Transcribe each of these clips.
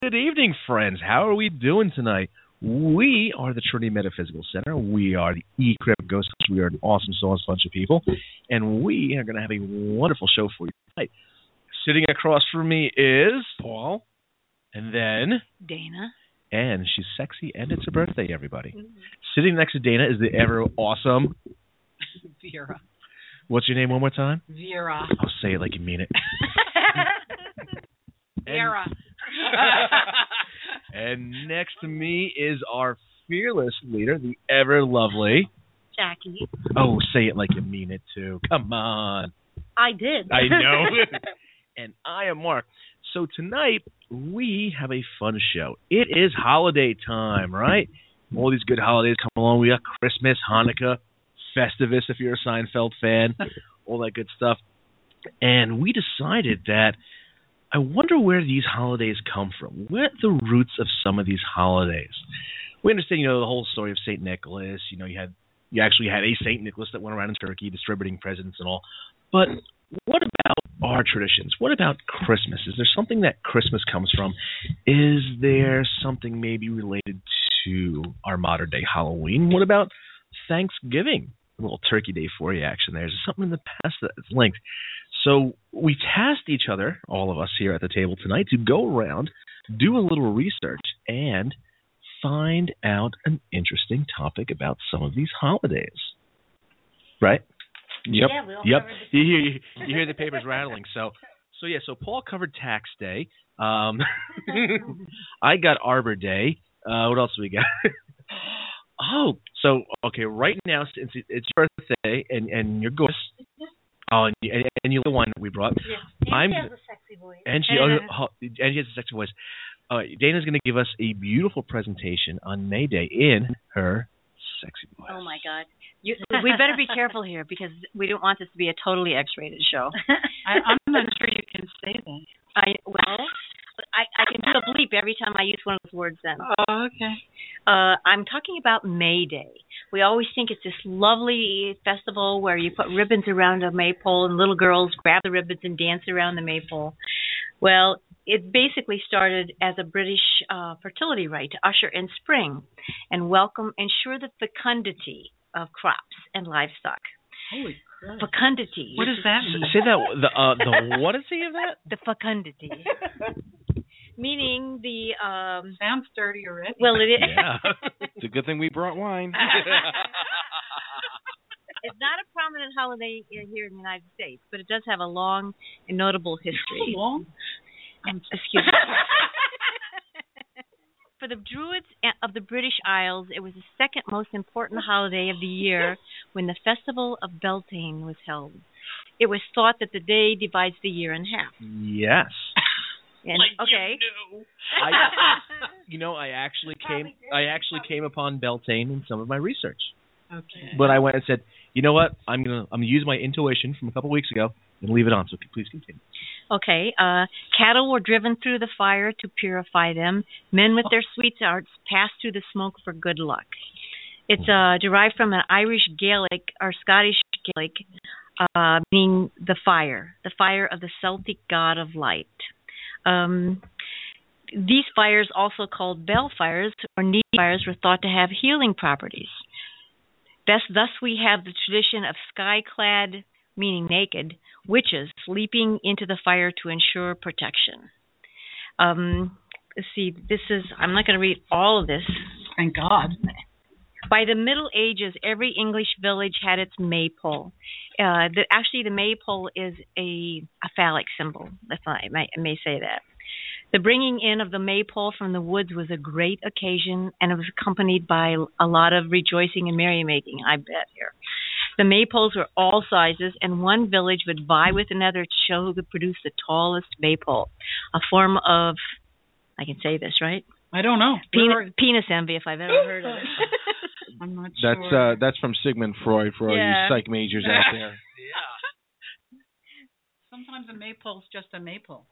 Good evening, friends. How are we doing tonight? We are the Trinity Metaphysical Center. We are the eCrypt Ghosts. We are an awesome sauce bunch of people, and we are going to have a wonderful show for you tonight. Sitting across from me is Paul, and then Dana. And she's sexy, and it's her birthday, everybody. Mm-hmm. Sitting next to Dana is the ever awesome Vera. What's your name one more time? Vera. I'll say it like you mean it. Vera. And next to me is our fearless leader, the ever lovely Jackie. Oh, say it like you mean it too. Come on. I did. I know. And I am Mark. So tonight we have a fun show. It is holiday time, right? All these good holidays come along. We got Christmas, Hanukkah, Festivus if you're a Seinfeld fan, all that good stuff. And we decided that I wonder where these holidays come from. Where are the roots of some of these holidays? We understand, the whole story of St. Nicholas. You actually had a St. Nicholas that went around in Turkey distributing presents and all. But what about our traditions? What about Christmas? Is there something that Christmas comes from? Is there something maybe related to our modern-day Halloween? What about Thanksgiving? A little Turkey Day for you action there. Is there something in the past that's linked? So we tasked each other, all of us here at the table tonight, to go around, do a little research, and find out an interesting topic about some of these holidays. Right? Yep. Yeah, we all yep. covered You hear the papers rattling. So Paul covered Tax Day. I got Arbor Day. What else do we got? Okay. Right now, since it's your birthday and you're gorgeous. Oh, and you the one that we brought. Yeah. And she has a sexy voice. And she has a sexy voice. Dana's going to give us a beautiful presentation on May Day in her sexy voice. Oh my God. We better be careful here because we don't want this to be a totally X-rated show. I'm not sure you can say that. I can do a bleep every time I use one of those words then. Oh, okay. I'm talking about May Day. We always think it's this lovely festival where you put ribbons around a maypole and little girls grab the ribbons and dance around the maypole. Well, it basically started as a British fertility rite to usher in spring and ensure the fecundity of crops and livestock. Holy crap. Fecundity. What does that mean? Say that, the what is he of that? The fecundity. Meaning the... Sounds dirty already. Well, it is. Yeah. It's a good thing we brought wine. It's not a prominent holiday here in the United States, but it does have a long and notable history. How long? Excuse me. For the Druids of the British Isles, it was the second most important holiday of the year when the Festival of Beltane was held. It was thought that the day divides the year in half. Yes. And, okay. I actually came upon Beltane in some of my research. Okay. But I went and said, you know what? I'm gonna use my intuition from a couple weeks ago and leave it on. So please continue. Okay. Cattle were driven through the fire to purify them. Men with their sweethearts passed through the smoke for good luck. It's derived from an Irish Gaelic or Scottish Gaelic, meaning the fire of the Celtic god of light. These fires, also called balefires or need fires, were thought to have healing properties. Thus we have the tradition of sky-clad, meaning naked, witches leaping into the fire to ensure protection. Let's see, I'm not going to read all of this. Thank God. By the Middle Ages, every English village had its maypole. The maypole is a phallic symbol, if I may say that. The bringing in of the maypole from the woods was a great occasion, and it was accompanied by a lot of rejoicing and merrymaking, I bet here. The maypoles were all sizes, and one village would vie with another to show who could produce the tallest maypole, a form of, I can say this, right? I don't know. Penis envy, if I've ever heard of it. I'm not sure. That's from Sigmund Freud for all you psych majors out there. Yeah. Sometimes a maypole's just a maypole.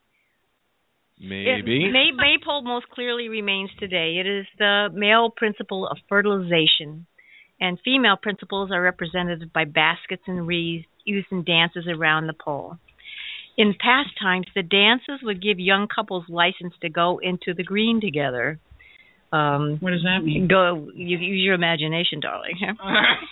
Maybe. Maypole most clearly remains today. It is the male principle of fertilization, and female principles are represented by baskets and wreaths used in dances around the pole. In past times, the dances would give young couples license to go into the green together. What does that mean? Go, use your imagination, darling. All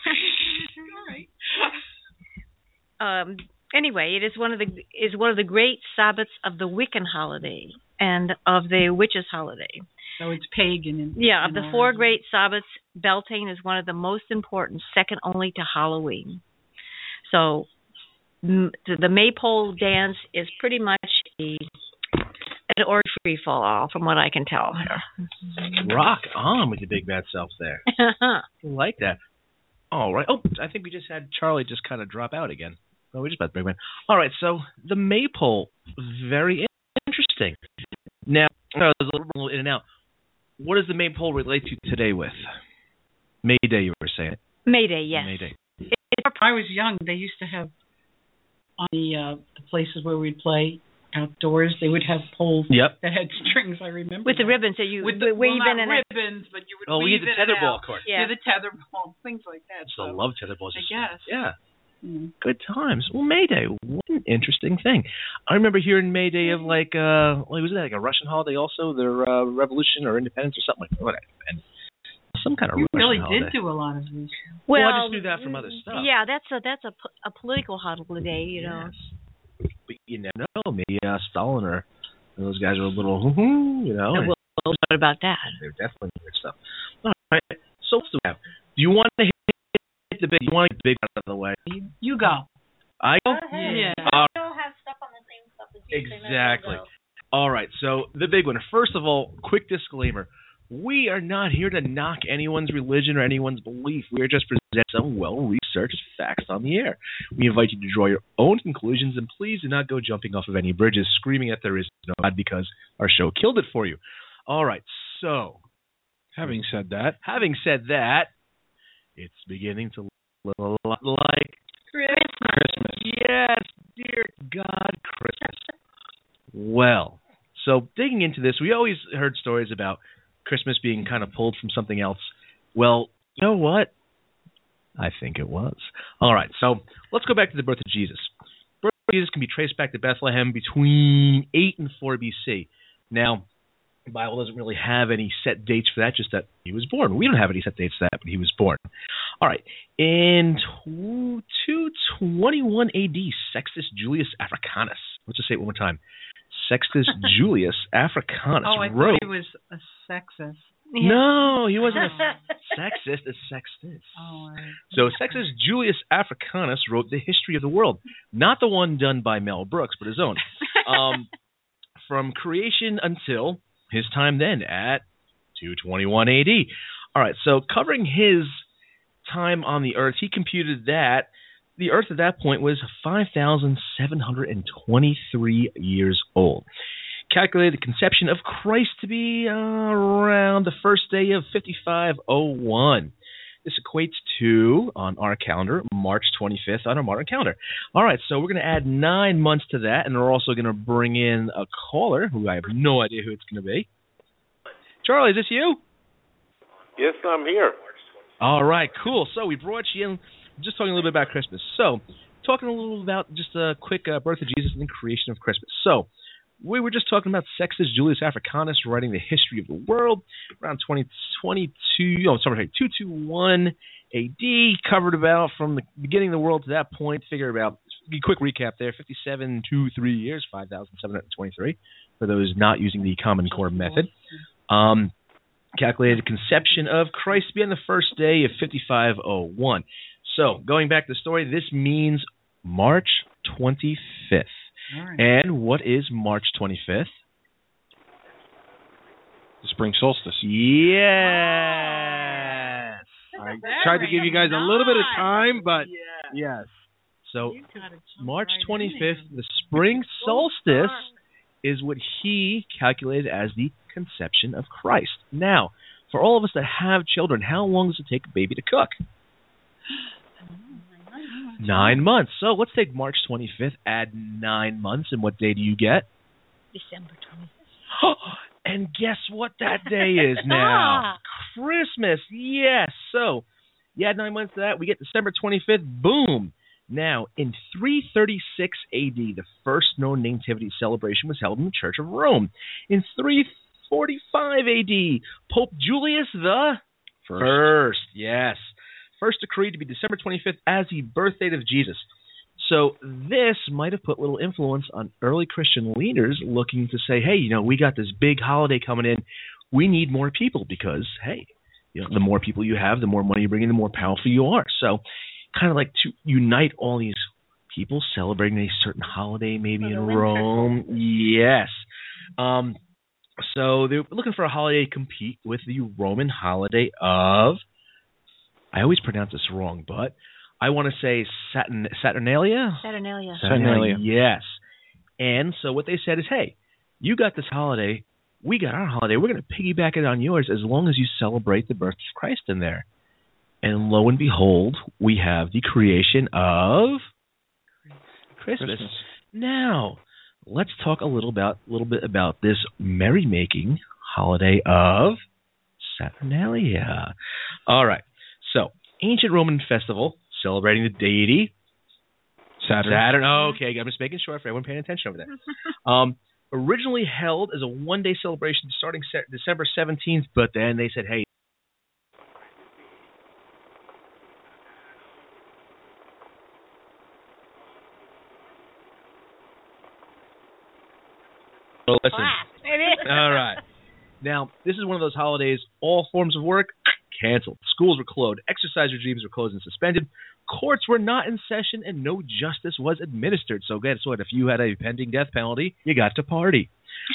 right. Anyway, it is one of the great Sabbats of the Wiccan holiday and of the witches' holiday. So it's pagan. Of the four great Sabbats, Beltane is one of the most important, second only to Halloween. So the maypole dance is pretty much an orgy free fall, from what I can tell. Rock on with your big bad self there. I like that. All right. Oh, I think we just had Charlie just kind of drop out again. Oh, we just about to bring him in. All right. So the maypole, very interesting. Now, there's a little in and out. What does the maypole relate to today with? May Day, you were saying. May Day, yes. May Day. When I was young, they used to have on the places where we'd play outdoors, they would have poles that had strings. I remember with the ribbons that you with weave in and ribbons, but you would we weave had the in tetherball, and out. of course. Yeah, the tetherball, things like that. I love tetherballs. I guess. Yeah. Good times. Well, May Day, what an interesting thing. I remember hearing May Day of was it like a Russian holiday also? Their revolution or independence or something like that. And some kind of you Russian really holiday. did do a lot of these. Well, I just knew that from other stuff. Yeah, that's a political holiday, you know. Yes. But you never know. Maybe Stalin or those guys are a little, you know. Well, what about that? They're definitely weird stuff. All right. So what do we have? Do you want to hit the big? You want to get the big out of the way? You go. I go. Yeah. I don't have stuff on the same stuff as you. Exactly. All right. So the big one. First of all, quick disclaimer. We are not here to knock anyone's religion or anyone's belief. We are just presenting some well-researched facts on the air. We invite you to draw your own conclusions, and please do not go jumping off of any bridges screaming that there is no God because our show killed it for you. All right, so having said that, it's beginning to look a lot like Christmas. Yes, dear God, Christmas. Well, so digging into this, we always heard stories about Christmas being kind of pulled from something else. Well, you know what? I think it was. All right, so let's go back to the birth of Jesus. The birth of Jesus can be traced back to Bethlehem between 8 and 4 BC. Now, the Bible doesn't really have any set dates for that, just that he was born. We don't have any set dates for that, but he was born. All right, in 221 AD, Sextus Julius Africanus. Let's just say it one more time. Sextus Julius Africanus I wrote. thought he was a sexist. No, he wasn't a sexist. It's Sextus. Oh, right. So Sextus Julius Africanus wrote the history of the world, not the one done by Mel Brooks, but his own, from creation until his time then at 221 AD. All right, so covering his time on the earth, he computed that the earth at that point was 5,723 years old. Calculated the conception of Christ to be around the first day of 5501. This equates to, on our calendar, March 25th on our modern calendar. All right, so we're going to add 9 months to that, and we're also going to bring in a caller who I have no idea who it's going to be. Charlie, is this you? Yes, I'm here. All right, cool. So we brought you in, just talking a little bit about Christmas. So, talking a little about just a quick birth of Jesus and the creation of Christmas. So, we were just talking about Sextus Julius Africanus writing the history of the world around 221 AD, covered about from the beginning of the world to that point. Figure about, a quick recap there, 5723 years, 5,723, for those not using the Common Core method. Calculated conception of Christ to be on the first day of 5501. So, going back to the story, this means March 25th. Right. And what is March 25th? the spring solstice. Yes. I tried to give you guys a little bit of time, but yes. So March 25th, the spring solstice, is what he calculated as the conception of Christ. Now, for all of us that have children, how long does it take a baby to cook? 9 months. So let's take March 25th, add 9 months, and what day do you get? December 25th. And guess what that day is now? Christmas. Yes. So you add 9 months to that, we get December 25th. Boom. Now, in 336 A.D., the first known nativity celebration was held in the Church of Rome. In 345 A.D., Pope Julius the First, yes, first decreed to be December 25th as the birth date of Jesus. So this might have put little influence on early Christian leaders looking to say, hey, we got this big holiday coming in. We need more people because, hey, the more people you have, the more money you bring in, the more powerful you are. So kind of like to unite all these people celebrating a certain holiday, maybe in Rome. Yes. So they're looking for a holiday to compete with the Roman holiday of, I always pronounce this wrong, but I want to say Saturnalia? Saturnalia. Yes. And so what they said is, hey, you got this holiday, we got our holiday, we're going to piggyback it on yours as long as you celebrate the birth of Christ in there. And lo and behold, we have the creation of Christmas. Now, let's talk a little bit about this merrymaking holiday of Saturnalia. All right. So, ancient Roman festival celebrating the deity Saturn. Okay, I'm just making sure for everyone paying attention over there. Originally held as a one-day celebration starting December 17th, but then they said, hey, listen. All right. Now, this is one of those holidays, all forms of work canceled. Schools were closed. Exercise regimes were closed and suspended. Courts were not in session, and no justice was administered. So guess what? If you had a pending death penalty, you got to party.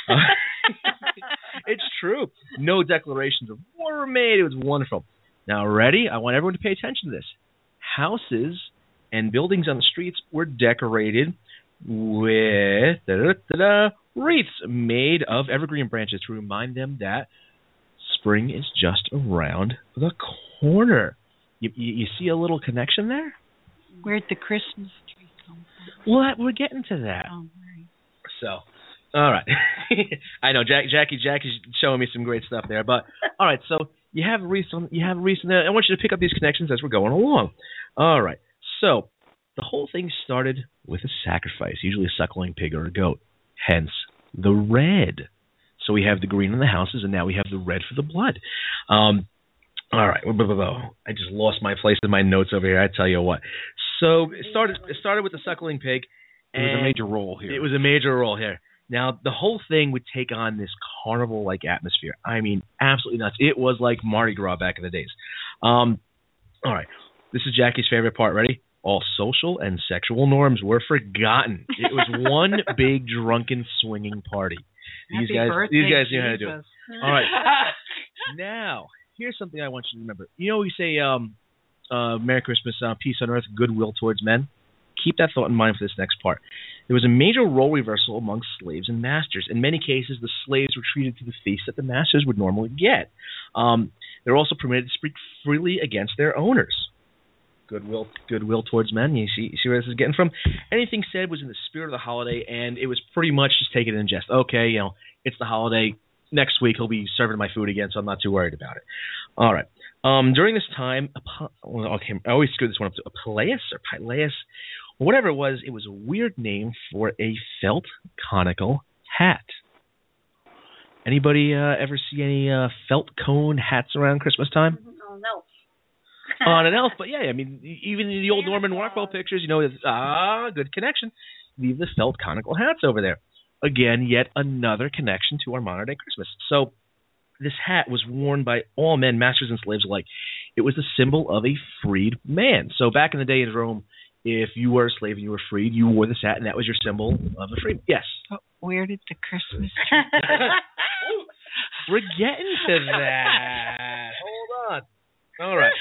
It's true. No declarations of war were made. It was wonderful. Now, ready? I want everyone to pay attention to this. Houses and buildings on the streets were decorated with wreaths made of evergreen branches to remind them that spring is just around the corner. You see a little connection there? Where'd the Christmas tree come from? Well, we're getting to that. Oh, right. So, all right. I know Jackie's showing me some great stuff there, but all right. So you have wreaths. I want you to pick up these connections as we're going along. All right. So the whole thing started with a sacrifice, usually a suckling pig or a goat. Hence the red. So we have the green in the houses, and now we have the red for the blood. All right. I just lost my place in my notes over here. I tell you what. So it started with the suckling pig. It was a major role here. It was a major role here. Now, the whole thing would take on this carnival-like atmosphere. I mean, absolutely nuts. It was like Mardi Gras back in the days. All right. This is Jackie's favorite part. Ready? All social and sexual norms were forgotten. It was one big drunken swinging party. These guys knew how to do it. All right. Now, here's something I want you to remember. We say Merry Christmas, peace on earth, goodwill towards men. Keep that thought in mind for this next part. There was a major role reversal among slaves and masters. In many cases, the slaves were treated to the feast that the masters would normally get. They were also permitted to speak freely against their owners. Goodwill towards men. You see where this is getting from? Anything said was in the spirit of the holiday, and it was pretty much just taken in jest. Okay, it's the holiday. Next week he'll be serving my food again, so I'm not too worried about it. All right. During this time, I always screw this one up. Apelles or Pileus, whatever it was a weird name for a felt conical hat. Anybody ever see any felt cone hats around Christmas time? Oh, no. On an elf, but yeah, I mean, even in the old Norman Rockwell pictures, good connection. Leave the felt conical hats over there. Again, yet another connection to our modern day Christmas. So this hat was worn by all men, masters and slaves alike. It was the symbol of a freed man. So back in the day in Rome, if you were a slave and you were freed, you wore this hat, and that was your symbol of a free. Yes. Where did the Christmas tree We're getting to that. Hold on. All right.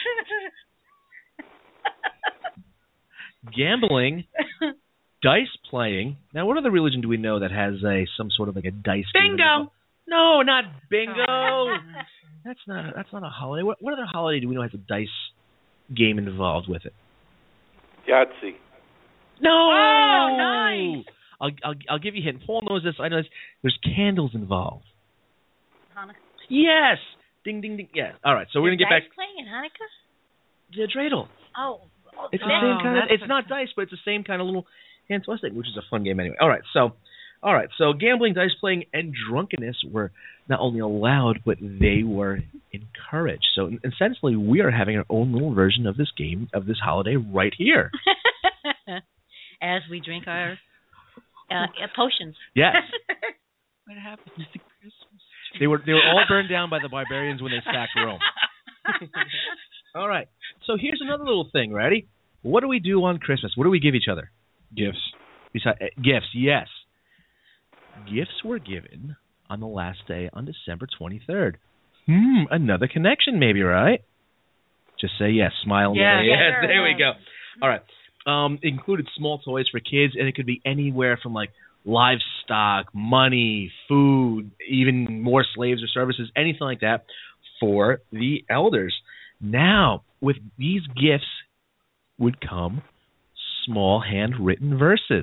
Gambling, dice playing. Now, what other religion do we know that has some sort of like a dice game? Bingo. No, not bingo. That's not a holiday. What other holiday do we know has a dice game involved with it? Yahtzee. No. Oh, nice. I'll give you a hint. Paul knows this. I know this. There's candles involved. Hanukkah. Yes. Ding, ding, ding. Yeah. All right. So we're gonna get back. Playing in Hanukkah? The dreidel. Oh, It's the same kind of. It's not dice, but it's the same kind of little hand toss thing, which is a fun game anyway. All right, so gambling, dice playing, and drunkenness were not only allowed, but they were encouraged. So essentially, we are having our own little version of this game, of this holiday, right here. As we drink our potions. Yes. What happened to the Christmas tree? They were all burned down by the barbarians when they sacked Rome. All right. So here's another little thing. Ready? What do we do on Christmas? What do we give each other? Gifts. Gifts, yes. Gifts were given on the last day on December 23rd. Another connection maybe, right? Just say yes. Smile. Yeah, yes, sure, there we yeah. go. All right. Included small toys for kids, and it could be anywhere from like livestock, money, food, even more slaves or services, anything like that for the elders. Now, with these gifts would come small handwritten verses.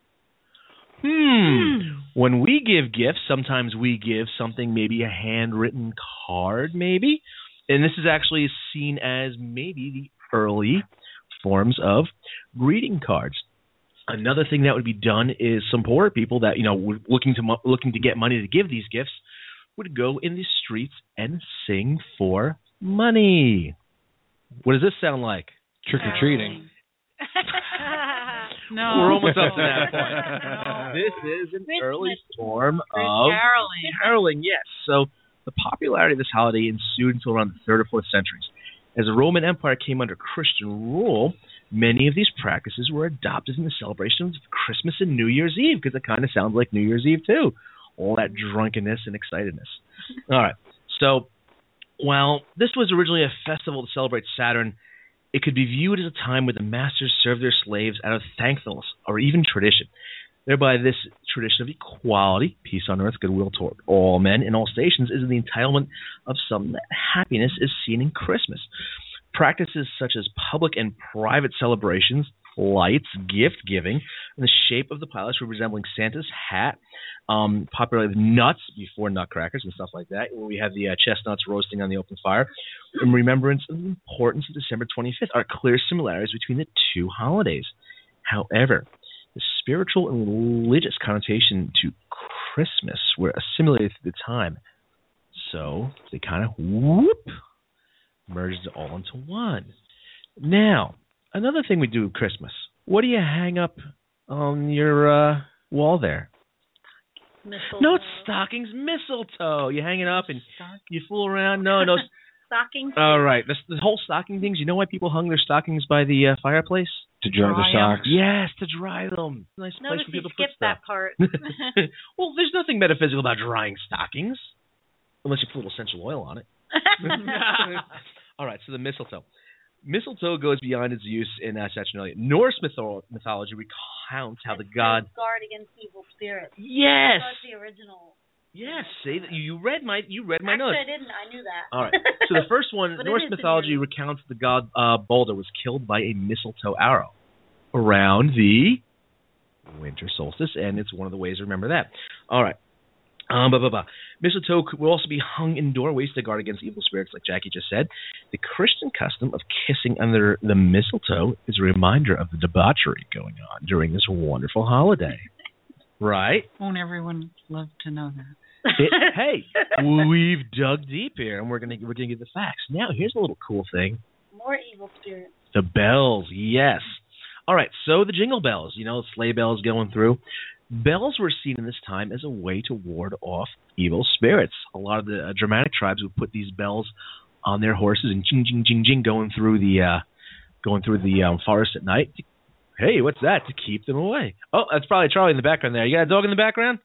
When we give gifts, sometimes we give something, maybe a handwritten card, maybe. And this is actually seen as maybe the early forms of greeting cards. Another thing that would be done is some poor people that, were looking to get money to give these gifts would go in the streets and sing for money. What does this sound like? Trick-or-treating. No. We're almost up to that point. This is an early form of caroling. Yes. So the popularity of this holiday ensued until around the 3rd or 4th centuries. As the Roman Empire came under Christian rule, many of these practices were adopted in the celebration of Christmas and New Year's Eve, because it kind of sounds like New Year's Eve too. All that drunkenness and excitedness. All right. So while this was originally a festival to celebrate Saturn, it could be viewed as a time when the masters served their slaves out of thankfulness or even tradition. Thereby, this tradition of equality, peace on earth, goodwill toward all men in all stations, is the entitlement of some that happiness is seen in Christmas. Practices such as public and private celebrations, lights, gift giving, and the shape of the pilots resembling Santa's hat, popularly with nuts before nutcrackers and stuff like that, where we have the chestnuts roasting on the open fire, in remembrance of the importance of December 25th, are clear similarities between the two holidays. However, the spiritual and religious connotation to Christmas were assimilated through the time, so they kind of merged it all into one. Now, another thing we do with Christmas. What do you hang up on your wall there? Mistletoe. No, it's stockings, mistletoe. You hang it up and you fool around. No. Stockings. All right. The whole stocking things, you know why people hung their stockings by the fireplace? To dry their socks. Yes, to dry them. Nice place Notice for you people to put skipped stuff. that part. Well, there's nothing metaphysical about drying stockings, unless you put a little essential oil on it. All right, so the mistletoe. Mistletoe goes beyond its use in Saturnalia. Norse mythology recounts how the god guard against evil spirits. Yes. That's the original. Yes. See, you read my Actually, notes. I didn't. I knew that. All right. So the first one, But Norse it is mythology in recounts the god Balder was killed by a mistletoe arrow around the winter solstice, and it's one of the ways to remember that. All right. Mistletoe will also be hung in doorways to guard against evil spirits, like Jackie just said. The Christian custom of kissing under the mistletoe is a reminder of the debauchery going on during this wonderful holiday. Right? Won't everyone love to know that? Hey, we've dug deep here, and we're gonna get the facts. Now, here's a little cool thing. More evil spirits. The bells, yes. All right, so the jingle bells, sleigh bells going through. Bells were seen in this time as a way to ward off evil spirits. A lot of the Germanic tribes would put these bells on their horses and jing, jing, jing, jing, going through the forest at night. Hey, what's that? To keep them away. Oh, that's probably Charlie in the background there. You got a dog in the background?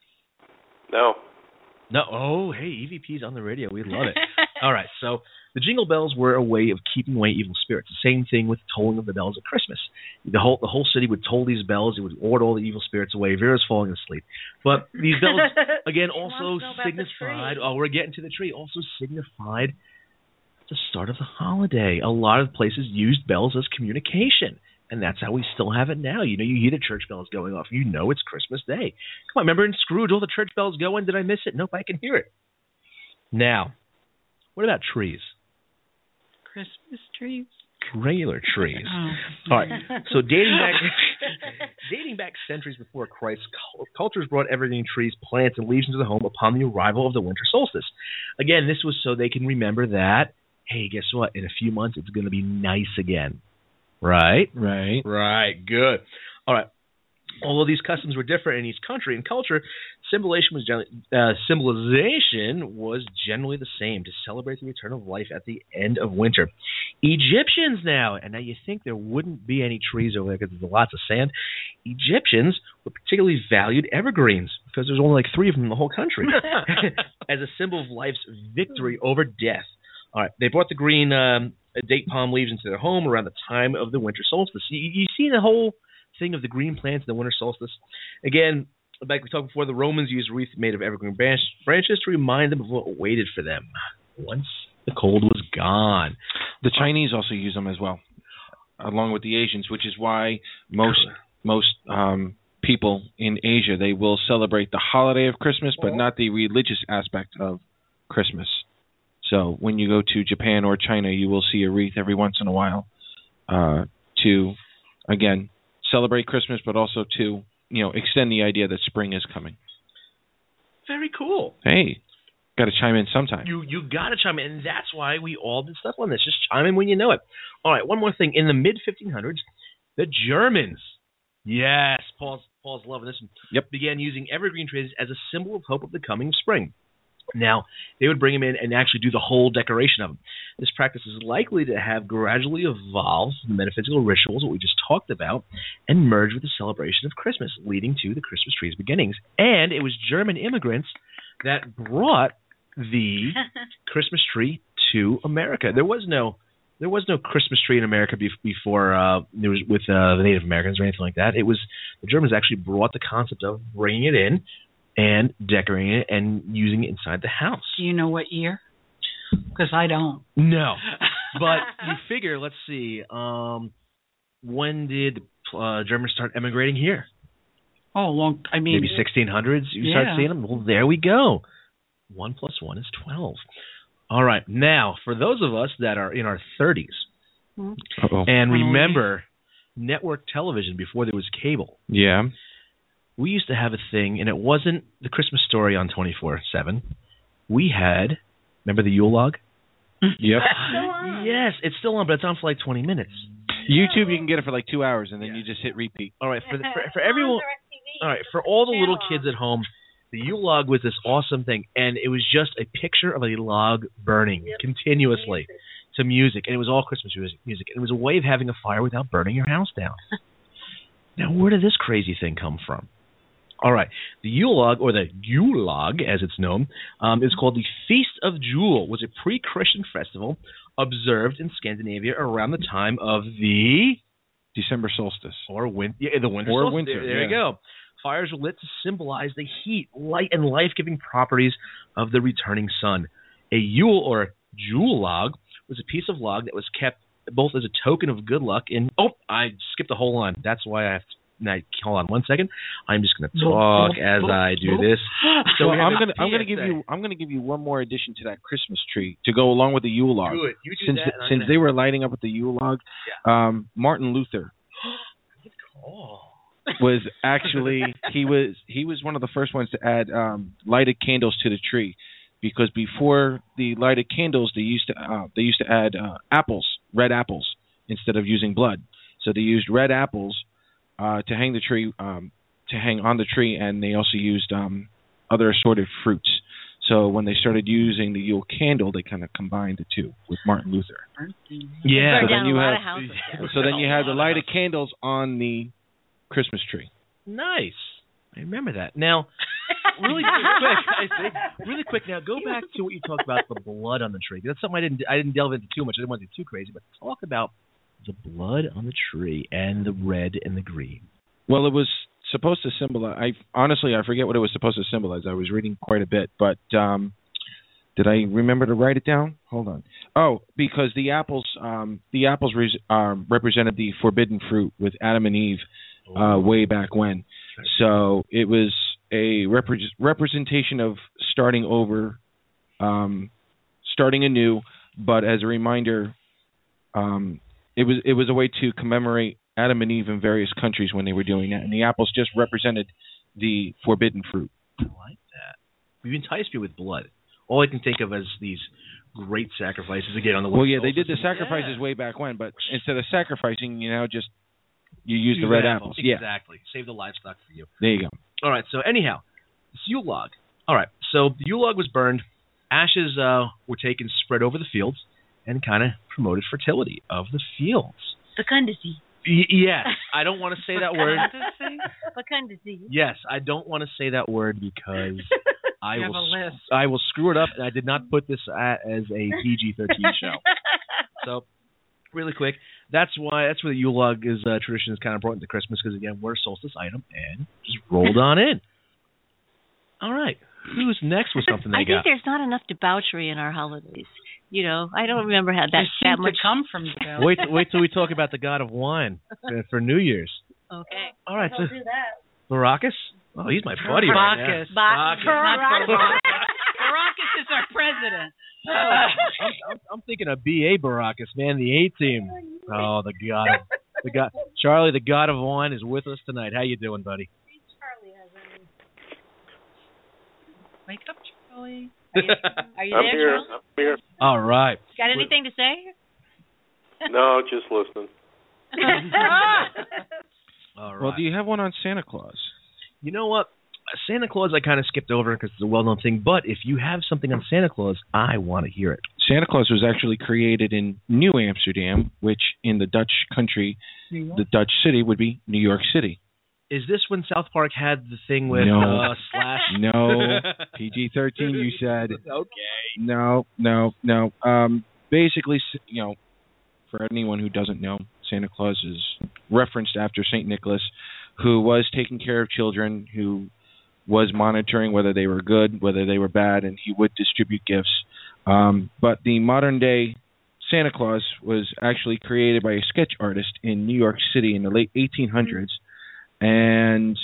No. No. Oh, hey, EVP's on the radio. We love it. All right, so the jingle bells were a way of keeping away evil spirits. The same thing with tolling of the bells at Christmas. The whole city would toll these bells. It would ward all the evil spirits away. Vera's falling asleep. But these bells, again, also signified, we're getting to the tree, also signified the start of the holiday. A lot of places used bells as communication. And that's how we still have it now. You hear the church bells going off. It's Christmas Day. Come on, remember in Scrooge, all the church bells going? Did I miss it? Nope, I can hear it. Now, what about trees? Christmas trees. regular trees. Oh. All right. So dating back centuries before Christ, cultures brought evergreen trees, plants, and leaves into the home upon the arrival of the winter solstice. Again, this was so they can remember that, hey, guess what? In a few months, it's going to be nice again. Right? Right. Good. All right. Although these customs were different in each country and culture, symbolization was generally the same, to celebrate the return of life at the end of winter. Egyptians now, and now you think there wouldn't be any trees over there because there's lots of sand. Egyptians were particularly valued evergreens because there's only like 3 of them in the whole country as a symbol of life's victory over death. All right, they brought the green date palm leaves into their home around the time of the winter solstice. You see the whole thing of the green plants in the winter solstice. Again, like we talked before, the Romans used wreaths made of evergreen branches to remind them of what waited for them once the cold was gone. The Chinese also use them as well, along with the Asians, which is why most people in Asia, they will celebrate the holiday of Christmas, but not the religious aspect of Christmas. So when you go to Japan or China, you will see a wreath every once in a while to, again, celebrate Christmas, but also to, extend the idea that spring is coming. Very cool. Hey, got to chime in sometime. You got to chime in, and that's why we all did stuff on this. Just chime in when you know it. All right, one more thing. In the mid-1500s, the Germans, yes, Paul's loving this one, began using evergreen trees as a symbol of hope of the coming spring. Now, they would bring them in and actually do the whole decoration of them. This practice is likely to have gradually evolved from the metaphysical rituals that we just talked about and merged with the celebration of Christmas, leading to the Christmas tree's beginnings. And it was German immigrants that brought the Christmas tree to America. There was no Christmas tree in America before there was with the Native Americans or anything like that. It was the Germans actually brought the concept of bringing it in and decorating it and using it inside the house. Do you know what year? Because I don't. No. But you figure, let's see, when did Germans start emigrating here? Oh, maybe 1600s you start seeing them? Well, there we go. 1 + 1 is 12. All right. Now, for those of us that are in our 30s and remember network television before there was cable. Yeah. We used to have a thing, and it wasn't the Christmas Story on 24/7. We had, remember the Yule log? Yep. Yes, it's still on, but it's on for like 20 minutes. YouTube, you can get it for like 2 hours, and then you just hit repeat. All right, for everyone. All right, for all the little kids at home, the Yule log was this awesome thing, and it was just a picture of a log burning continuously to music, and it was all Christmas music. And it was a way of having a fire without burning your house down. Now, where did this crazy thing come from? All right, the Yule log, or the Yule log, as it's known, is called the Feast of Jul. Was a pre-Christian festival observed in Scandinavia around the time of the December solstice, or the winter solstice. There you go. Fires were lit to symbolize the heat, light, and life-giving properties of the returning sun. A Yule or Jule log was a piece of log that was kept both as a token of good luck and I skipped a whole line. That's why I have to. Now, hold on 1 second. I'm just going to talk as I do this. So I'm going to give you one more addition to that Christmas tree to go along with the Yule log. Good. You do since they were lighting up with the Yule log, Martin Luther was actually he was one of the first ones to add lighted candles to the tree, because before the lighted candles they used to add red apples instead of using blood. So they used red apples to hang the tree, to hang on the tree, and they also used other assorted fruits. So when they started using the Yule candle, they kind of combined the two with Martin Luther. Yeah. So then you had the lighted candles on the Christmas tree. Nice. I remember that. Now, really quick. Now, go back to what you talked about, the blood on the tree. That's something I didn't delve into too much. I didn't want to do too crazy, but talk about the blood on the tree and the red and the green. Well, it was supposed to symbolize. I forget what it was supposed to symbolize. I was reading quite a bit, but did I remember to write it down? Hold on. Oh, because the apples represented the forbidden fruit with Adam and Eve way back when. So it was a representation of starting over, starting anew, but as a reminder, it was a way to commemorate Adam and Eve in various countries when they were doing that, and the apples just represented the forbidden fruit. I like that. You enticed me with blood. All I can think of as these great sacrifices again on the. Well, yeah, they did the sacrifices way back when, but instead of sacrificing, you use the red apples. Exactly. Save the livestock for you. There you go. All right. So anyhow, this Yule log. All right. So the Yule log was burned. Ashes were taken, spread over the fields, and kind of promoted fertility of the fields. Fecundity. Yes. I don't want to say that word. Fecundity. Yes. I don't want to say that word because I will screw it up, and I did not put this as a PG-13 show. So, really quick, that's where the Yule log tradition is kind of brought into Christmas because, again, we're a solstice item, and just rolled on in. All right. Who's next with something they got? I think there's not enough debauchery in our holidays. I don't remember how that much come from. Wait till we talk about the god of wine for New Year's. Okay. All right. Don't do that. Baracus? Oh, he's my buddy right now. Baracus is our president. I'm thinking of B.A. Baracus, man, the A-team. Oh, the god. Charlie, the god of wine, is with us tonight. How you doing, buddy? Charlie has Wake up, Charlie. Are you I'm there, here. Charlie? I'm here. All right. Got anything to say? No, just listening. All right. Well, do you have one on Santa Claus? You know what? Santa Claus I kind of skipped over because it's a well-known thing, but if you have something on Santa Claus, I want to hear it. Santa Claus was actually created in New Amsterdam, which in the Dutch country, the Dutch city, would be New York City. Is this when South Park had the thing with Slash? No, PG-13 you said. Okay. No. Basically, for anyone who doesn't know, Santa Claus is referenced after St. Nicholas, who was taking care of children, who was monitoring whether they were good, whether they were bad, and he would distribute gifts. But the modern-day Santa Claus was actually created by a sketch artist in New York City in the late 1800s. And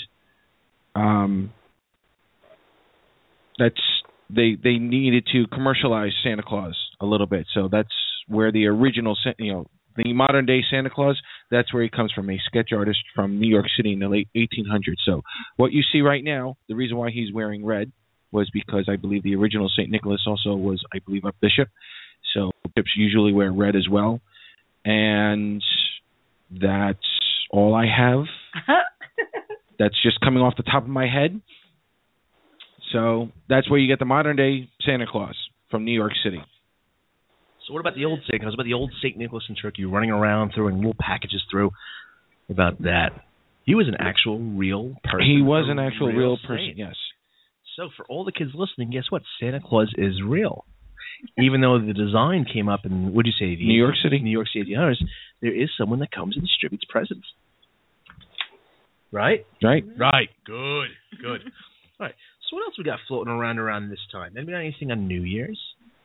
they needed to commercialize Santa Claus a little bit, so that's where the original, the modern day Santa Claus, that's where he comes from, a sketch artist from New York City in the late 1800s. So what you see right now, the reason why he's wearing red was because I believe the original St. Nicholas also was, I believe, a bishop. So bishops usually wear red as well, and that's all I have. That's just coming off the top of my head. So that's where you get the modern-day Santa Claus from New York City. So what about the old Santa Claus? What about the old St. Nicholas in Turkey running around throwing little packages through? What about that? He was an actual real person. He was an actual real person, yes. So for all the kids listening, guess what? Santa Claus is real. Even though the design came up in, what did you say? New York City. New York City, there is someone that comes and distributes presents. Right? Right. Good. All right. So what else we got floating around this time? Anybody got anything on New Year's?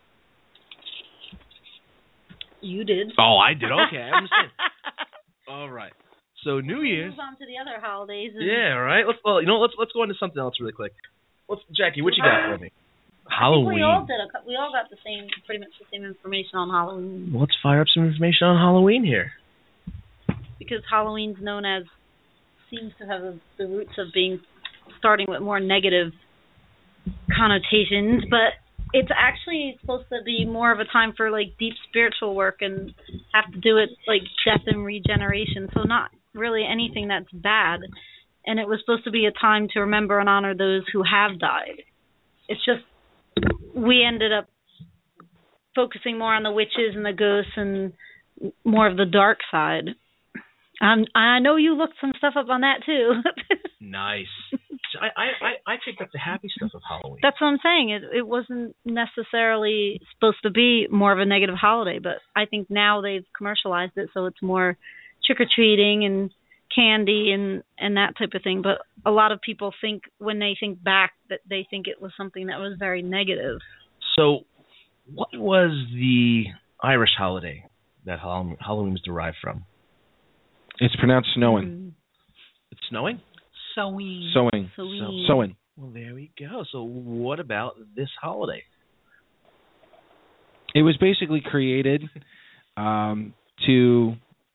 You did. Oh, I did. Okay, I understand. All right. So New Year's. Move on to the other holidays. Yeah. All right. Let's go into something else really quick. Jackie, what you got for me? Halloween. We all got pretty much the same information on Halloween. Well, let's fire up some information on Halloween here. Because Halloween's seems to have the roots of being starting with more negative connotations, but it's actually supposed to be more of a time for like deep spiritual work and have to do with like death and regeneration. So not really anything that's bad. And it was supposed to be a time to remember and honor those who have died. It's just we ended up focusing more on the witches and the ghosts and more of the dark side. I know you looked some stuff up on that too. Nice. So I picked up the happy stuff of Halloween. That's what I'm saying. It wasn't necessarily supposed to be more of a negative holiday, but I think now they've commercialized it so it's more trick-or-treating and candy and that type of thing. But a lot of people think when they think back that they think it was something that was very negative. So what was the Irish holiday that Halloween was derived from? It's pronounced snowing. It's snowing? Sowing. Well, there we go. So what about this holiday? It was basically created to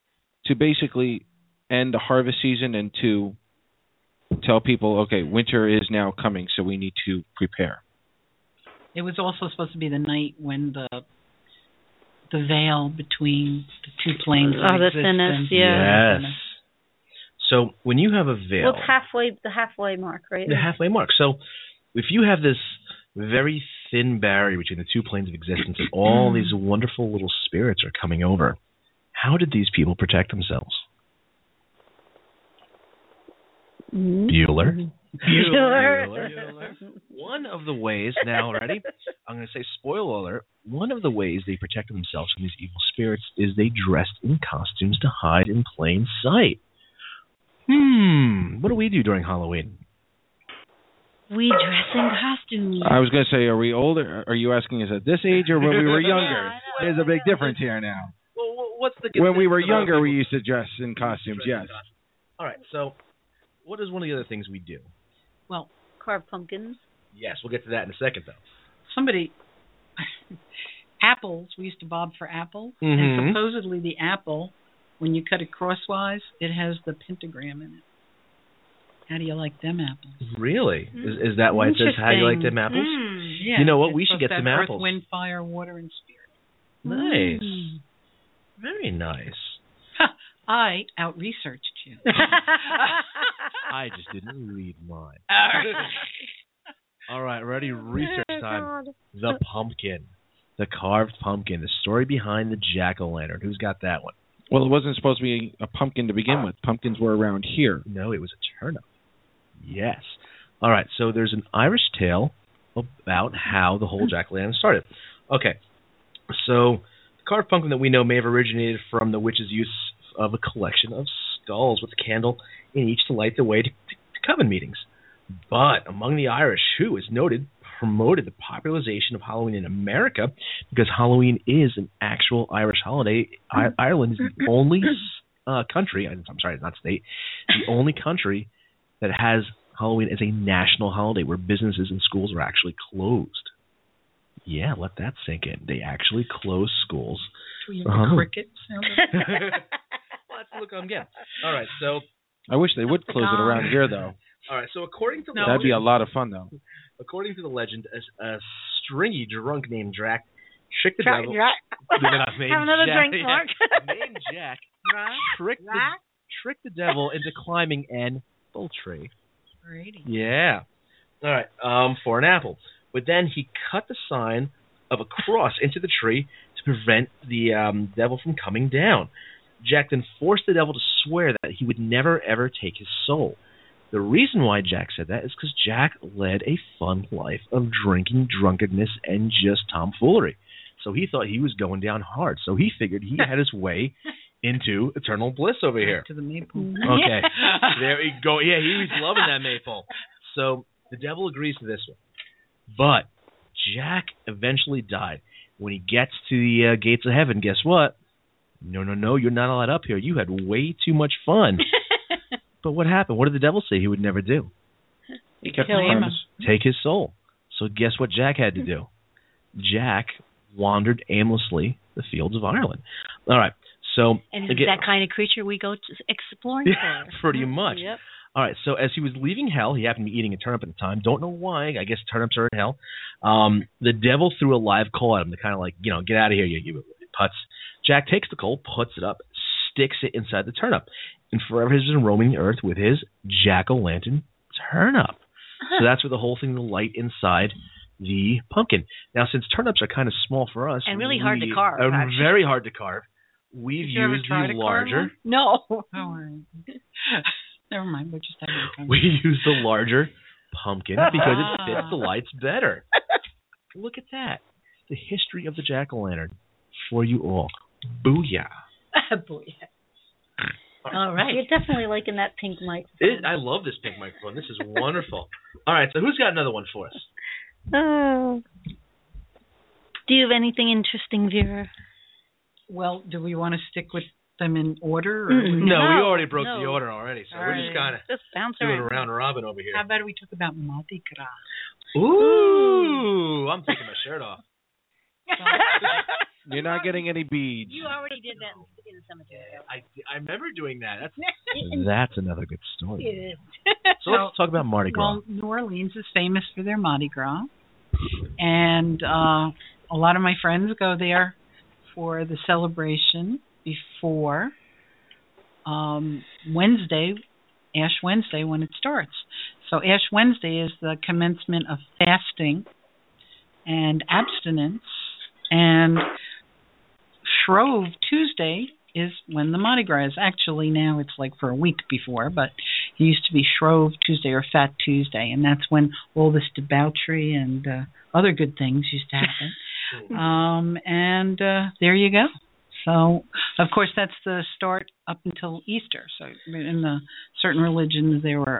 to basically end the harvest season and to tell people, okay, winter is now coming, so we need to prepare. It was also supposed to be the night when the veil between the two planes of the existence. thinnest, yeah. Yes. So when you have a veil, Well, it's the halfway mark, right? the halfway mark. So if you have this very thin barrier between the two planes of existence and all these wonderful little spirits are coming over, how did these people protect themselves? Bueller. One of the ways, now ready? I'm going to say spoiler alert. One of the ways they protected themselves from these evil spirits is they dressed in costumes to hide in plain sight. What do we do during Halloween? We dress in costumes. I was going to say, are we older? Are you asking us at this age or when we were younger? There's a big difference here now. Well, what's the when we were younger, we used to dress in costumes, yes. All right, so what is one of the other things we do? Well, carve pumpkins. Yes, we'll get to that in a second, though. Apples, we used to bob for apples, and supposedly the apple, when you cut it crosswise, it has the pentagram in it. How do you like them apples? Really? Is that why it says how do you like them apples? Yeah. You know what? We should get some apples. Earth, wind, fire, water, and spirit. Nice. Very nice. I out-researched you. I just didn't read mine. All right, ready? Research time. The pumpkin. The carved pumpkin. The story behind the jack-o'-lantern. Who's got that one? Well, it wasn't supposed to be a pumpkin to begin with. Pumpkins were around here. No, it was a turnip. Yes. All right, so there's an Irish tale about how the whole jack-o'-lantern started. Okay, so the carved pumpkin that we know may have originated from the witch's use of a collection of skulls with a candle in each to light the way to coven meetings. But among the Irish, who is noted, promoted the popularization of Halloween in America because Halloween is an actual Irish holiday. Ireland is the only country, I'm sorry, not state, the only country that has Halloween as a national holiday where businesses and schools are actually closed. Yeah, let that sink in. They actually close schools. Cricket sound? Well, that's the look I'm getting. All right, so I wish they would close it around here, though. All right, so according to that'd be a lot of fun, though. According to the legend, a stringy drunk named Jack tricked the devil. Have another drink, Mark. Named Jack tricked the devil into climbing an apple tree. Yeah. All right. For an apple, but then he cut the sign of a cross into the tree to prevent the devil from coming down. Jack then forced the devil to swear that he would never ever take his soul. The reason why Jack said that is because Jack led a fun life of drinking, drunkenness, and just tomfoolery. So he thought he was going down hard. So he figured he had his way into eternal bliss over here. To the maypole. Okay. There we go. Yeah, he was loving that maypole. So the devil agrees to this one. But Jack eventually died. When he gets to the gates of heaven, guess what? No, you're not allowed up here. You had way too much fun. But what happened? What did the devil say he would never do? He kept him. Take his soul. So guess what Jack had to do? Jack wandered aimlessly the fields of Ireland. All right. So and it's that kind of creature we go exploring for. Pretty much. Yep. All right. So as he was leaving hell, he happened to be eating a turnip at the time. Don't know why. I guess turnips are in hell. The devil threw a live coal at him to kind of like, get out of here, you putz. Jack takes the coal, puts it up, sticks it inside the turnip, and forever has been roaming the earth with his jack-o'-lantern turnip. So that's where the whole thing, the light inside the pumpkin. Now, since turnips are kind of small for us, and really hard to carve, very hard to carve, we've used the larger. No. Never mind. We're just having a conversation. We use the larger pumpkin because it fits the lights better. Look at that. The history of the jack-o'-lantern for you all. Booyah. Booyah. All right. You're definitely liking that pink microphone. I love this pink microphone. This is wonderful. All right, so who's got another one for us? Do you have anything interesting, Vera? Well, do we want to stick with them in order? Or no, we already broke the order already, so we're just kind of doing a round robin over here. How about we talk about Mardi Gras? Ooh, I'm taking my shirt off. You're not getting any beads. You already did that in the cemetery. I remember doing that. That's another good story. It is. So let's talk about Mardi Gras. Well, New Orleans is famous for their Mardi Gras, and a lot of my friends go there for the celebration before Wednesday, Ash Wednesday, when it starts. So Ash Wednesday is the commencement of fasting and abstinence, and Shrove Tuesday is when the Mardi Gras is. Actually, now it's like for a week before, but it used to be Shrove Tuesday or Fat Tuesday, and that's when all this debauchery and other good things used to happen. And there you go. So, of course, that's the start up until Easter. So in the certain religions, there were,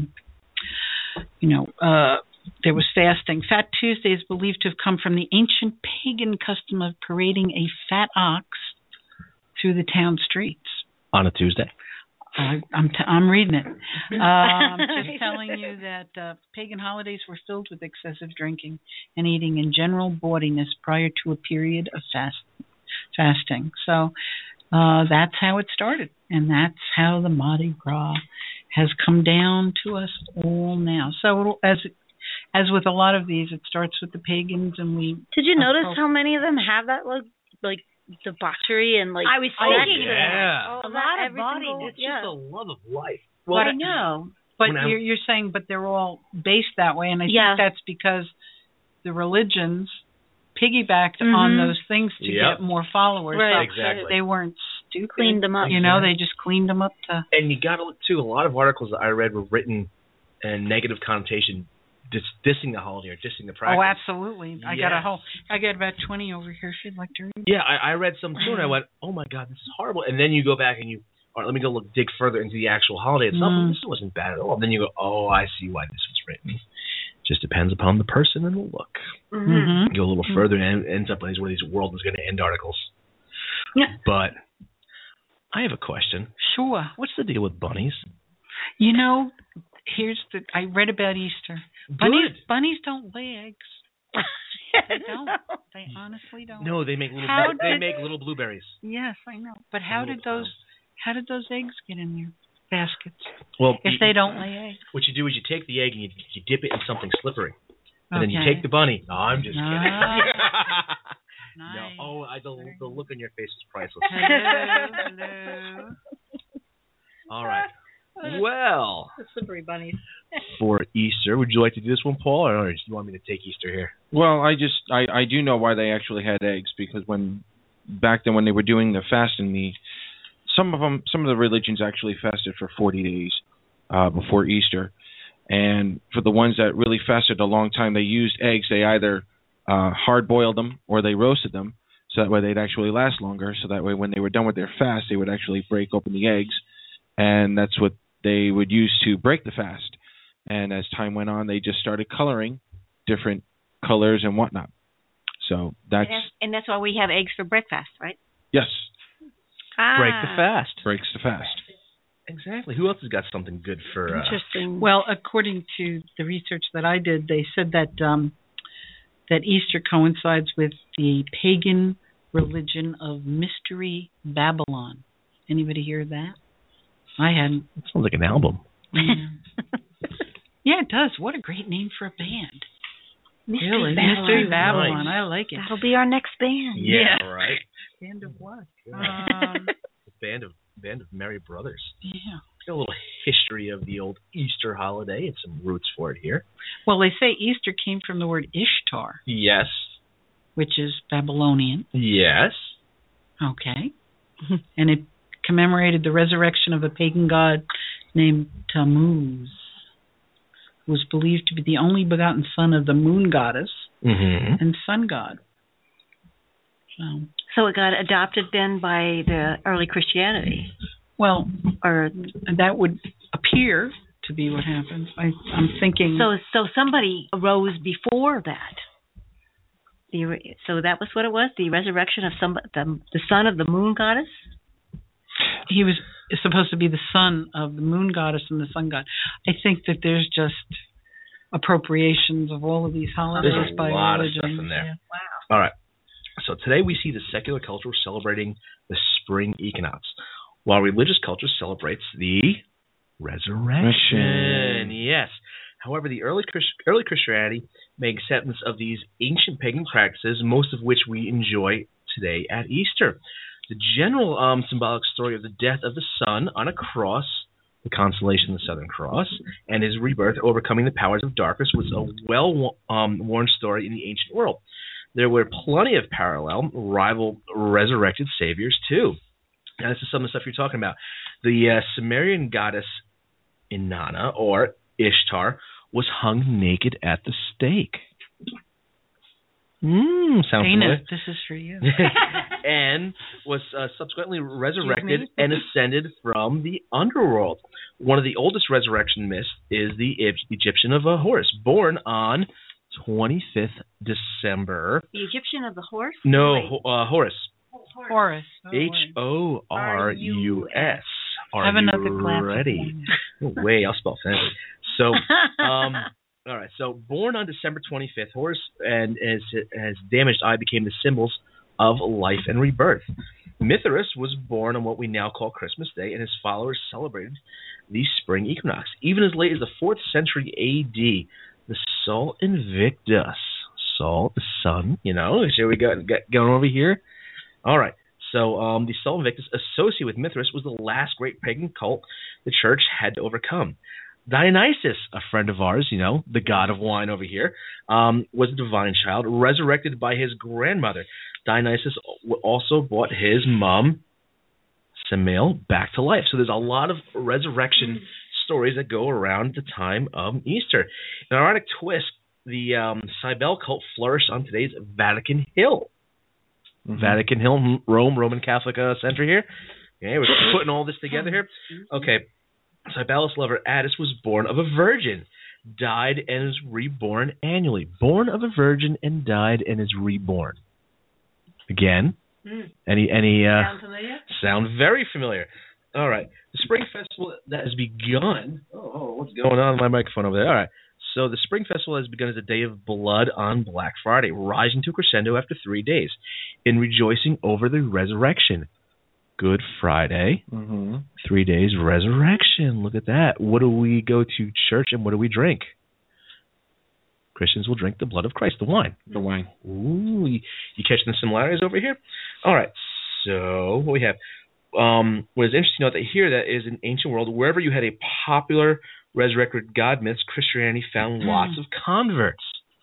there was fasting. Fat Tuesday is believed to have come from the ancient pagan custom of parading a fat ox through the town streets. On a Tuesday? I'm reading it. I'm just telling you that pagan holidays were filled with excessive drinking and eating and general bawdiness prior to a period of fasting. So that's how it started, and that's how the Mardi Gras has come down to us all now. So as with a lot of these, it starts with the pagans, and we. Did you notice how many of them have that like debauchery and like? I was thinking yeah. a lot of body. It's just a love of life. Well, I know. But you're saying, but they're all based that way, and I think that's because the religions piggybacked on those things to get more followers. Right, so exactly. They weren't stupid. Cleaned them up. They just cleaned them up to. And you got to look too. A lot of articles that I read were written in negative connotation, dissing the holiday or dissing the practice. Oh, absolutely. I got about 20 over here if you'd like to read. Yeah, I read some too, and I went, oh my God, this is horrible. And then you go back and all right, let me go dig further into the actual holiday itself. And this wasn't bad at all. And then you go, oh, I see why this was written. Just depends upon the person and the look. Mm-hmm. You go a little further and it ends up like one of these world is going to end articles. Yeah. But I have a question. Sure. What's the deal with bunnies? I read about Easter. Bunnies don't lay eggs. They don't. They honestly don't. No, they make little blueberries. Yes, I know. But how did those eggs get in their baskets? Well, if they don't lay eggs. What you do is you take the egg and you dip it in something slippery. And then you take the bunny. No, I'm just kidding. Nice. No, the look on your face is priceless. Hello. All right. Well, the slippery bunnies. For Easter, would you like to do this one, Paul, or do you want me to take Easter here? Well, I do know why they actually had eggs, because back then when they were doing the fasting, some of the religions actually fasted for 40 days before Easter, and for the ones that really fasted a long time, they used eggs. They either hard boiled them or they roasted them, so that way they'd actually last longer. So that way, when they were done with their fast, they would actually break open the eggs, and that's what they would use to break the fast. And as time went on, they just started coloring different colors and whatnot. So that's why we have eggs for breakfast, right? Yes. Break the fast. Breaks the fast. Exactly. Who else has got something good for? Interesting. Well, according to the research that I did, they said that that Easter coincides with the pagan religion of Mystery Babylon. Anybody hear that? I hadn't. It sounds like an album. Yeah, it does. What a great name for a band. Mystery Babylon. Nice. I like it. That'll be our next band. Yeah. Right. Band of what? Band of Merry Brothers. Yeah. Got a little history of the old Easter holiday and some roots for it here. Well, they say Easter came from the word Ishtar. Yes. Which is Babylonian. Yes. Okay. And it commemorated the resurrection of a pagan god named Tammuz, who was believed to be the only begotten son of the moon goddess and sun god. So it got adopted then by the early Christianity. Well, or that would appear to be what happened. I'm thinking. So somebody arose before that. So that was what it was. The resurrection of the son of the moon goddess. He was supposed to be the son of the moon goddess and the sun god. I think that there's just appropriations of all of these holidays by religion. There's a lot of stuff in there. Yeah. Wow. All right. So today we see the secular culture celebrating the spring equinox, while religious culture celebrates the resurrection. Yes. However, the early Christianity made acceptance of these ancient pagan practices, most of which we enjoy today at Easter. The general symbolic story of the death of the Son on a cross, the constellation of the Southern Cross, and his rebirth, overcoming the powers of darkness, was a well-worn story in the ancient world. There were plenty of parallel, rival resurrected saviors, too. Now, this is some of the stuff you're talking about. The Sumerian goddess Inanna, or Ishtar, was hung naked at the stake. Sounds familiar. This is for you. And was subsequently resurrected and ascended from the underworld. One of the oldest resurrection myths is the Egyptian of Horus, born on 25th December. The Egyptian of the horse? No, Horus. Horus. Horus. Have another glass. Ready? No way, I'll spell fancy. So, all right. So, born on December 25th, Horus and his damaged eye became the symbols of life and rebirth. Mithras was born on what we now call Christmas Day, and his followers celebrated the spring equinox. Even as late as the 4th century A.D., the Sol Invictus, Sol, the sun, here we go, going over here. All right. So the Sol Invictus, associated with Mithras, was the last great pagan cult the church had to overcome. Dionysus, a friend of ours, the god of wine over here, was a divine child resurrected by his grandmother. Dionysus also brought his mom, Semele, back to life. So there's a lot of resurrection stories that go around the time of Easter. An ironic twist, the Cybele cult flourished on today's Vatican Hill. Mm-hmm. Vatican Hill, Rome, Roman Catholic center here. Okay, we're putting all this together here. Okay, Cybele's lover Attis was born of a virgin, died and is reborn annually. Born of a virgin and died and is reborn. Again, any Sound familiar? Sound very familiar. All right, the Spring Festival that has begun. Oh, what's going on with my microphone over there? All right. So the Spring Festival has begun as a day of blood on Black Friday, rising to a crescendo after 3 days, in rejoicing over the resurrection. Good Friday, 3 days, resurrection. Look at that. What do we go to church and what do we drink? Christians will drink the blood of Christ, the wine. The wine. Ooh, you catching the similarities over here? All right. So what we have. What is interesting to note that here that is in ancient world, wherever you had a popular resurrected God myths, Christianity found lots of converts.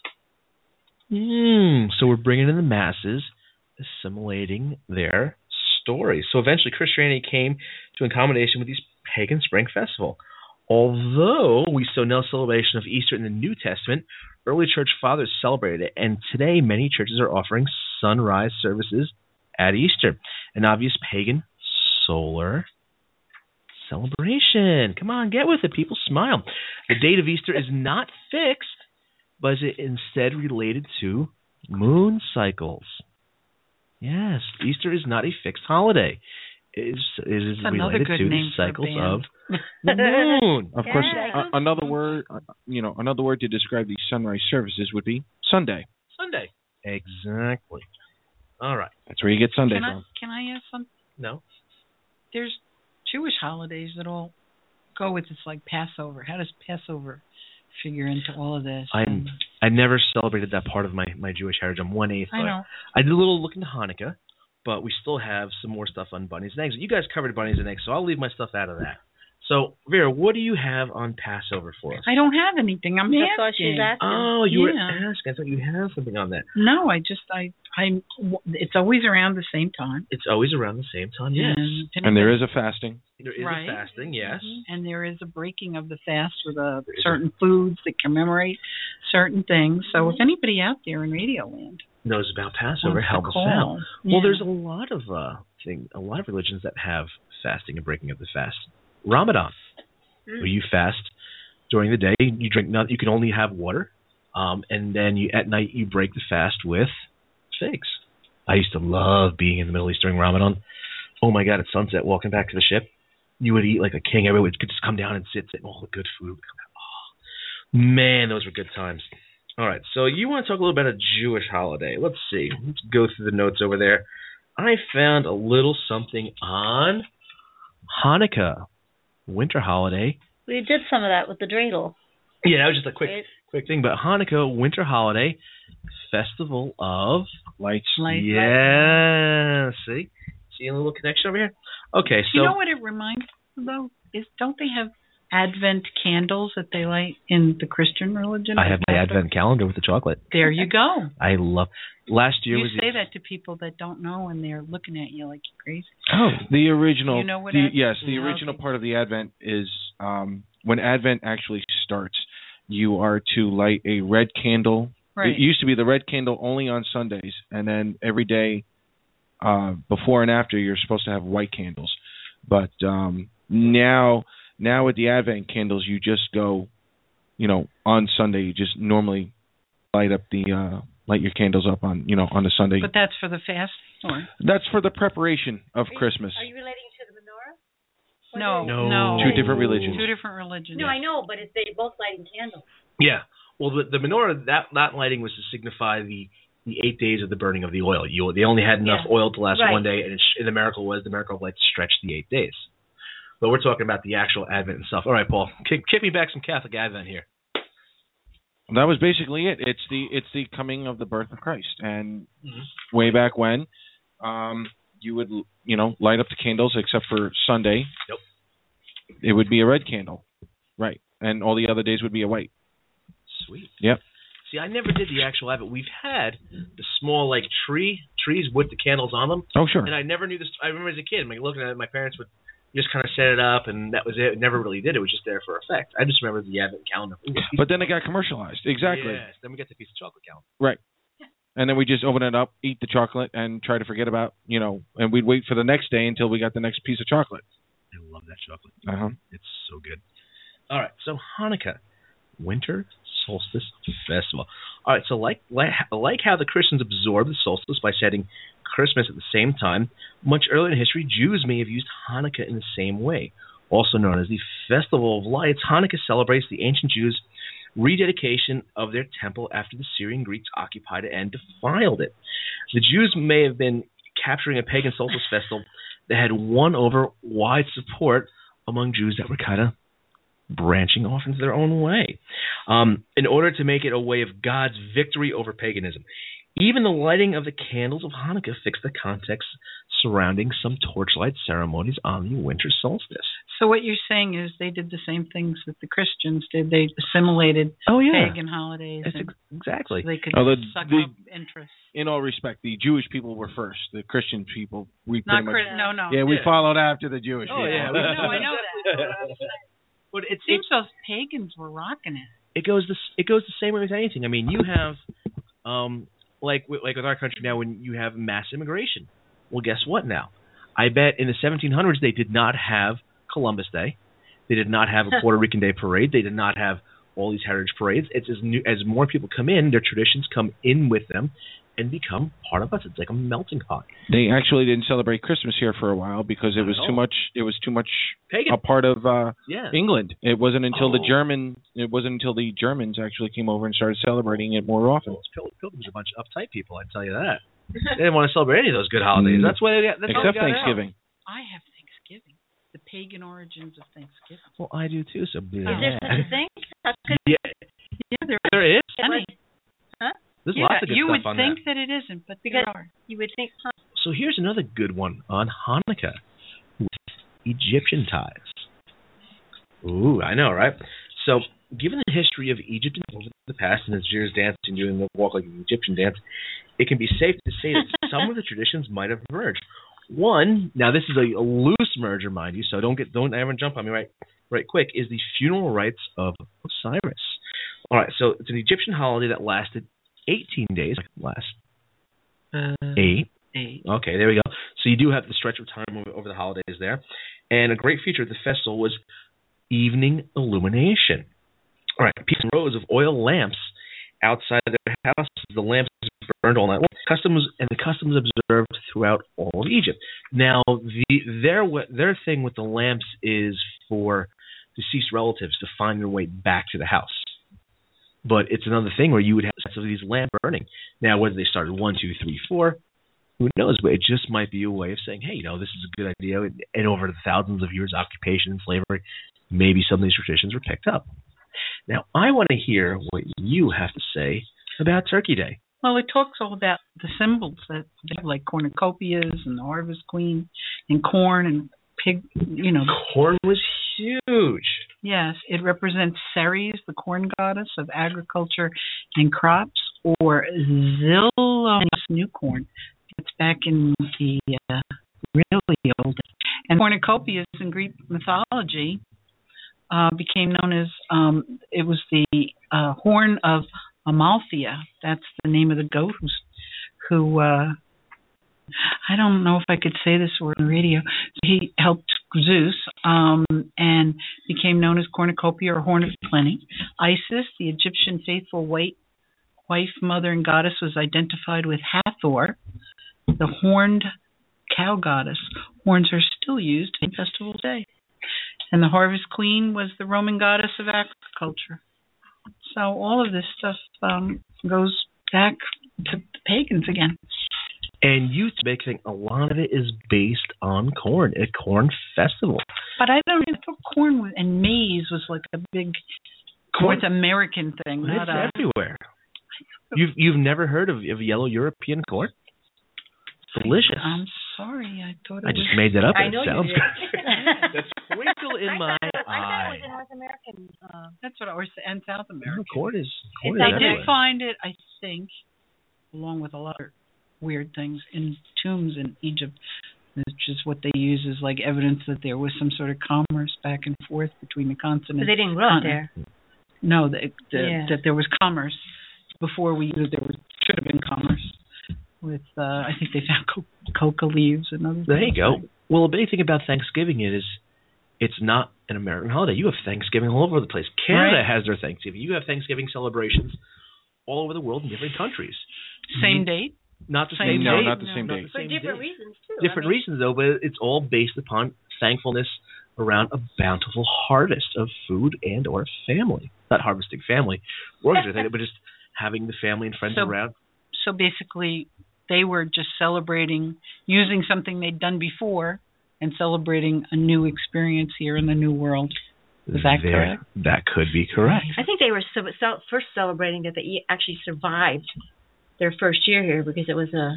So we're bringing in the masses, assimilating their stories. So eventually Christianity came to accommodation with these pagan spring festival. Although we saw no celebration of Easter in the New Testament, early church fathers celebrated it, and today many churches are offering sunrise services at Easter, an obvious pagan solar celebration. Come on, get with it. People smile. The date of Easter is not fixed, but is instead related to moon cycles. Yes, Easter is not a fixed holiday. It is related to the cycles of the moon. Of course, another word, another word to describe these sunrise services would be Sunday. Sunday. Exactly. All right. That's where you get Sunday from. Can I ask something? No. There's Jewish holidays that all go with this, like Passover. How does Passover figure into all of this? I never celebrated that part of my Jewish heritage. I'm 1/8. I know. I did a little look into Hanukkah, but we still have some more stuff on bunnies and eggs. You guys covered bunnies and eggs, so I'll leave my stuff out of that. So, Vera, what do you have on Passover for us? I don't have anything. I'm That's why she's asking. Oh, you were asking. I thought you had something on that. No, it's always around the same time. It's always around the same time, yes. And there is a fasting. There is a fasting, yes. And there is a breaking of the fast with certain foods that commemorate certain things. So if anybody out there in Radio Land knows about Passover, help us out. Yeah. Well, there's a lot of religions that have fasting and breaking of the fast. Ramadan, where you fast during the day, you drink nothing, you can only have water, and then at night you break the fast with figs. I used to love being in the Middle East during Ramadan. Oh my God, at sunset, walking back to the ship, you would eat like a king. Everyone could just come down and sit, all the good food. Oh, man, those were good times. All right, so you want to talk a little about a Jewish holiday. Let's see. Let's go through the notes over there. I found a little something on Hanukkah, winter holiday. We did some of that with the dreidel. Yeah, that was just a quick Right. quick thing. But Hanukkah, winter holiday, festival of Lights. yeah. See a little connection over here. Okay, so You know what it reminds me, though? Don't they have Advent candles that they light in the Christian religion? I have my Advent calendar with the chocolate. There you go. I love. Last year You was say that to people that don't know, and they're looking at you like you're crazy. The original. You know what yes, the Advent- original okay. part of the Advent is when Advent actually starts. You are to light a red candle. Right. It used to be the red candle only on Sundays, and then every day before and after you're supposed to have white candles. But now with the Advent candles, you just go, on Sunday. You just normally light your candles up on on a Sunday. But that's for the fast, or That's for the preparation of Christmas. Are you relating to the menorah? no? Two different religions. Two different religions. No, I know, but they both lighting candles. Yeah. Well, the menorah, that lighting was to signify the 8 days of the burning of the oil. They only had enough oil to last Right. one day, and the miracle of light stretched the 8 days. But we're talking about the actual Advent and stuff. All right, Paul, kick me back some Catholic Advent here. That was basically it. It's the coming of the birth of Christ, and way back when, you would light up the candles except for Sunday. Yep. It would be a red candle, right? And all the other days would be a white. Sweet. Yep. See, I never did the actual Advent. We've had the small trees with the candles on them, Oh, sure. and I never knew this. I remember as a kid, looking at it, my parents would just kind of set it up, and that was it. Never really did. It was just there for effect. I just remember the Advent calendar. Ooh, But then it got commercialized. Exactly. Yes. Then we get the piece of chocolate calendar. Right. And then we just open it up, eat the chocolate, and try to forget about, and we'd wait for the next day until we got the next piece of chocolate. I love that chocolate. Uh-huh. It's so good. All right, so Hanukkah, winter solstice festival. All right, so like how the Christians absorbed the solstice by setting Christmas at the same time, much earlier in history, Jews may have used Hanukkah in the same way. Also known as the Festival of Lights, Hanukkah celebrates the ancient Jews' rededication of their temple after the Syrian Greeks occupied it and defiled it. The Jews may have been capturing a pagan solstice festival that had won over wide support among Jews that were kind of branching off into their own way, in order to make it a way of God's victory over paganism. Even the lighting of the candles of Hanukkah fixed the context surrounding some torchlight ceremonies on the winter solstice. So what you're saying is they did the same things that the Christians did. They assimilated pagan holidays. Exactly. So they could Although suck the- up interest. In all respect, the Jewish people were first. The Christian people, we Not pretty much... No. Yeah, we Yeah. followed after the Jewish Oh, people. yeah. I know that. But It seems those pagans were rocking it. it goes the same way with anything. I mean, you have like with our country now, when you have mass immigration. Well, guess what now? I bet in the 1700s they did not have Columbus Day. They did not have a Puerto Rican Day parade. They did not have all these heritage parades. It's as more people come in, their traditions come in with them and become part of us. It's like a melting pot. They actually didn't celebrate Christmas here for a while because it Not was at too all. much. It was too much Pagan. a part of Yeah. England. It wasn't until Oh. the Germans actually came over and started celebrating it more often. Well, Pilgrims are a bunch of uptight people, I tell you that. They didn't want to celebrate any of those good holidays. That's why they got. That's how they Except got out. Thanksgiving. I have Thanksgiving. The pagan origins of Thanksgiving. Well, I do too. So Is there such a thing? That's good. yeah, Yeah, there is. funny. There's Yeah, lots of good you stuff would on think that. that it isn't, but Because- there are. You would think, huh? So here's another good one on Hanukkah with Egyptian ties. Ooh, I know, right? So, given the history of Egypt in the past and Nazir's dance and doing the walk like an Egyptian dance, it can be safe to say that some of the traditions might have merged. One, now this is a loose merger, mind you, so don't ever jump on me right quick, is the funeral rites of Osiris. All right, so it's an Egyptian holiday that lasted 18 days. Eight. Okay, there we go. So you do have the stretch of time over the holidays there. And a great feature of the festival was evening illumination. All right, pieces and rows of oil lamps outside their houses. The lamps burned all night long. The customs observed throughout all of Egypt. Now, their thing with the lamps is for deceased relatives to find their way back to the house. But it's another thing where you would have some of these lamps burning. Now, whether they started 1, 2, 3, 4, who knows? But it just might be a way of saying, hey, this is a good idea. And over the thousands of years, occupation and slavery, maybe some of these traditions were picked up. Now, I want to hear what you have to say about Turkey Day. Well, it talks all about the symbols that they have, like cornucopias and the harvest queen and corn and pig, Corn was huge. Yes, it represents Ceres, the corn goddess of agriculture and crops, or Zillonis, new corn. It's back in the really old days. And cornucopias in Greek mythology became known as, it was the horn of Amalthea. That's the name of the goat who I don't know if I could say this word on the radio. He helped Zeus and became known as Cornucopia or Horn of Plenty. Isis, the Egyptian faithful wife, mother, and goddess, was identified with Hathor, the horned cow goddess. Horns are still used in festival day. And the harvest queen was the Roman goddess of agriculture. So all of this stuff goes back to the pagans again. And you make saying a lot of it is based on corn, a corn festival. But I don't even thought corn and maize was like a big North American thing. It's everywhere. You've never heard of yellow European corn? Delicious. I'm sorry, I thought I just made that up. I know it sounds you did. good. The twinkle in my I thought eye. it was a North American. That's what I was and South America. No, corn is They everywhere. did find it, I think, along with a lot of weird things in tombs in Egypt, which is what they use as like evidence that there was some sort of commerce back and forth between the continents. But they didn't grow up there. No, that there was commerce before we knew there should have been commerce. With I think they found coca leaves and other things. There you go. Well, the big thing about Thanksgiving is it's not an American holiday. You have Thanksgiving all over the place. Canada has their Thanksgiving. You have Thanksgiving celebrations all over the world in different countries. Same date? Not the same date. No, not the same date. For different reasons, too. Different reasons, though, but it's all based upon thankfulness around a bountiful harvest of food and or family. Not harvesting family, but just having the family and friends around. So basically, they were just celebrating, using something they'd done before and celebrating a new experience here in the new world. Is that correct? That could be correct. I think they were first celebrating that they actually survived their first year here because it was a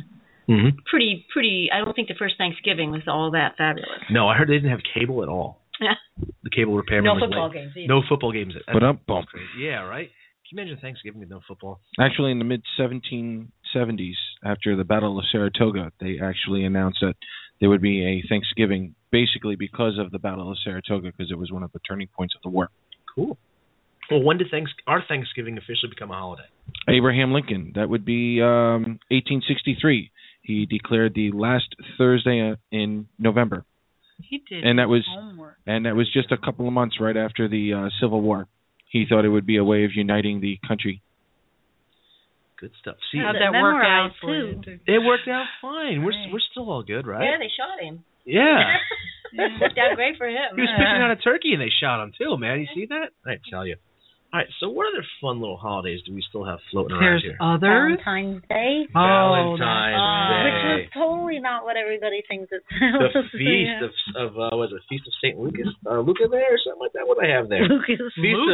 pretty. I don't think the first Thanksgiving was all that fabulous. No, I heard they didn't have cable at all. The cable repairman was football late. games either. No football games. But bump. Yeah, right? Can you imagine Thanksgiving with no football? Actually, in the mid-1770s, after the Battle of Saratoga, they actually announced that there would be a Thanksgiving, basically because of the Battle of Saratoga, because it was one of the turning points of the war. Cool. Well, when did our Thanksgiving officially become a holiday? Abraham Lincoln. That would be 1863. He declared the last Thursday in November. He did. And that was homework. And that was just a couple of months right after the Civil War. He thought it would be a way of uniting the country. Good stuff. See, how'd that work out for you? It worked out fine. We're still all good, right? Yeah, they shot him. Yeah. It worked out great for him. He was picking out a turkey and they shot him too, man. You see that? I tell you. All right, so what other fun little holidays do we still have floating around here? There's others. Valentine's Day. Valentine's Day. Which was totally not what everybody thinks it's The feast of was it Feast of St. Lucas? Luca there or something like that? What do I have there? Lucas.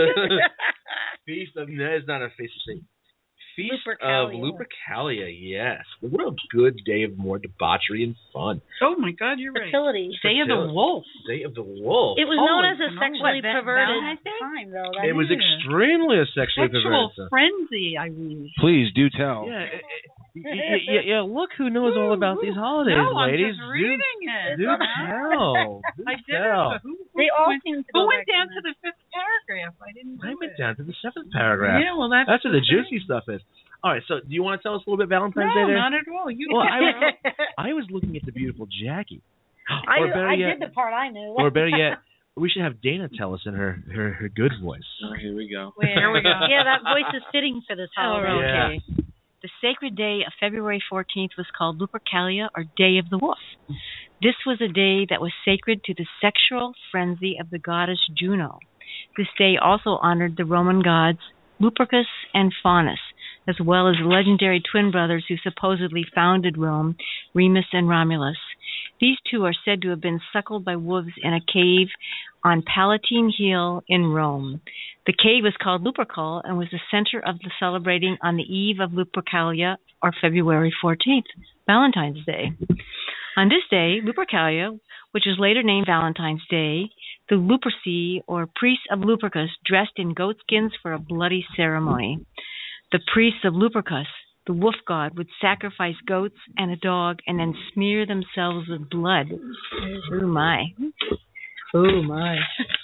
Feast of no, it's not a Feast of St. Feast Lupercalia. of Lupercalia, yes. What a good day of more debauchery and fun. Oh my God, you're right. Fertility. Day of the Wolf. Day of the Wolf. It was known as a sexually What, perverted Valentine's Day? time, though. It was extremely a sexually Sexual perverted. frenzy, I read. Please do tell. Yeah, look who knows all about these holidays, No, I'm ladies. just reading it. Do tell. I did tell. it. But They all seem to who go went back down to to the fifth paragraph? I didn't do I went it. down to the 7th paragraph. Yeah, well, that's where the juicy stuff is. All right, so do you want to tell us a little bit Valentine's Day No, there? not at all. You Well, I was looking at the beautiful Jackie. I did the part I knew. Or better yet, we should have Dana tell us in her good voice. Oh, here we go. Here we go. Yeah, that voice is fitting for this holiday. Okay. The sacred day of February 14th was called Lupercalia, or Day of the Wolf. This was a day that was sacred to the sexual frenzy of the goddess Juno. This day also honored the Roman gods Lupercus and Faunus, as well as the legendary twin brothers who supposedly founded Rome, Remus and Romulus. These two are said to have been suckled by wolves in a cave on Palatine Hill in Rome. The cave was called Lupercal and was the center of the celebrating on the eve of Lupercalia, or February 14th, Valentine's Day. On this day, Lupercalia, which was later named Valentine's Day, the Luperci, or priests of Lupercus, dressed in goatskins for a bloody ceremony. The priests of Lupercus, the wolf god, would sacrifice goats and a dog and then smear themselves with blood. Oh my. Oh my.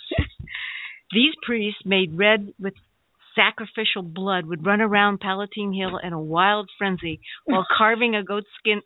These priests, made red with sacrificial blood, would run around Palatine Hill in a wild frenzy while carving a goatskin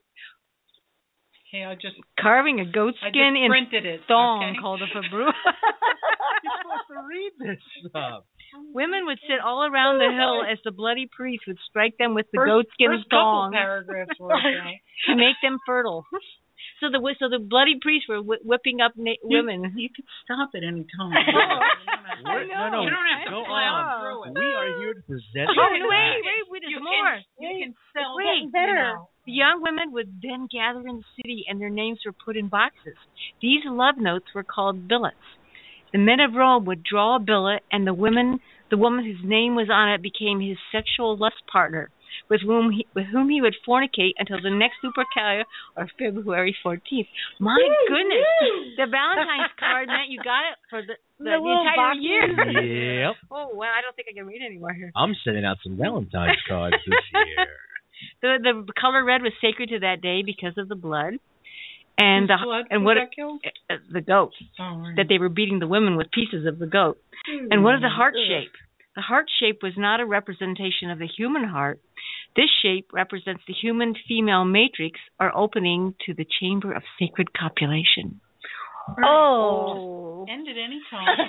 Hey, I just in printed it, thong okay? called a fabru. You're supposed to read this stuff. Women would sit all around the hill as the bloody priest would strike them with the goatskin first thong couple paragraphs were okay. to make them fertile. So the bloody priests were whipping up women. You could stop at any time. No, You don't have to go plow on. through it. We are here to present. Wait, there's more. You can sell Wait, better. The young women would then gather in the city, and their names were put in boxes. These love notes were called billets. The men of Rome would draw a billet, and the woman whose name was on it became his sexual lust partner, with whom he would fornicate until the next Lupercalia, or February 14th. My goodness, the Valentine's card meant you got it for the entire year. Yep. Oh wow, I don't think I can read anymore here. I'm sending out some Valentine's cards this year. The color red was sacred to that day because of the blood, and the goat that they were beating the women with pieces of the goat. And what of the heart shape? The heart shape was not a representation of the human heart. This shape represents the human female matrix, or opening to the chamber of sacred copulation. Oh. End at any time.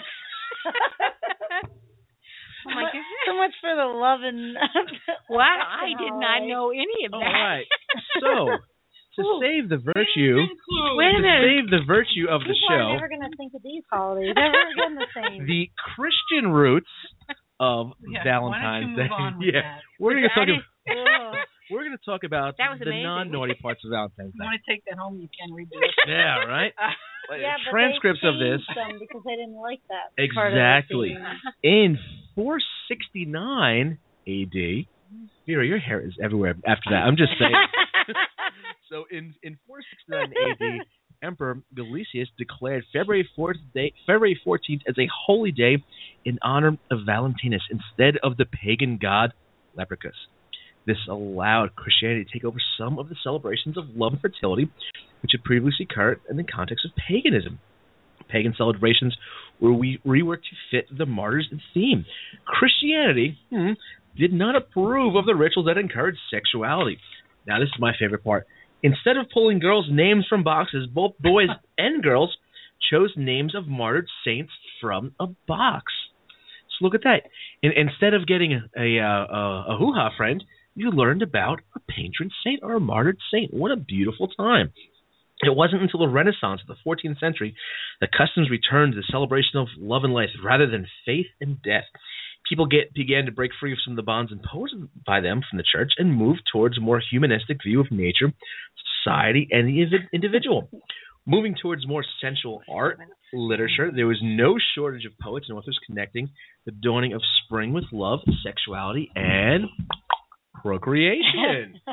Oh my goodness. So much for the love and Wow, I did not know any of that. All right. So, to save the virtue, Wait a minute. save the virtue of the people show, are never going to think of these holidays. They're never again the same. the Christian roots of Why don't Valentine's you Day. move on with that? We're going to talk. Ugh. We're going to talk about That was the amazing. non-naughty parts of Valentine's You Day. want to take that home, you can read it. Yeah, right. Yeah, but Transcripts they of this. changed them because they didn't like that. Exactly. Part of the theme. In 469 A.D., Vera, your hair is everywhere after that. I'm just saying. So in 469 A.D., Emperor Gelasius declared February 14th as a holy day in honor of Valentinus instead of the pagan god Leprechus. This allowed Christianity to take over some of the celebrations of love and fertility, which had previously occurred in the context of paganism. Pagan celebrations were reworked to fit the martyrs' theme. Christianity did not approve of the rituals that encouraged sexuality. Now, this is my favorite part. Instead of pulling girls' names from boxes, both boys and girls chose names of martyred saints from a box. So look at that. Instead of getting a hoo-ha friend, you learned about a patron saint or a martyred saint. What a beautiful time. It wasn't until the Renaissance of the 14th century that customs returned to the celebration of love and life rather than faith and death. People began to break free of some of the bonds imposed by them from the church and move towards a more humanistic view of nature, society, and the individual. Moving towards more sensual art, literature, there was no shortage of poets and authors connecting the dawning of spring with love, sexuality, and procreation.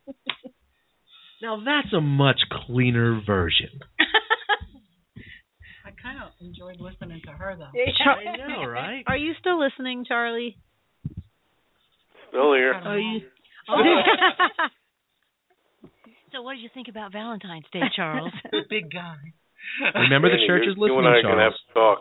Now that's a much cleaner version. I kind of enjoyed listening to her, though. I know, right? Are you still listening, Charlie? Still here. Are you? So what did you think about Valentine's Day, Charles? Big guy. Remember, the Danny, church is you listening, and I can have Charles.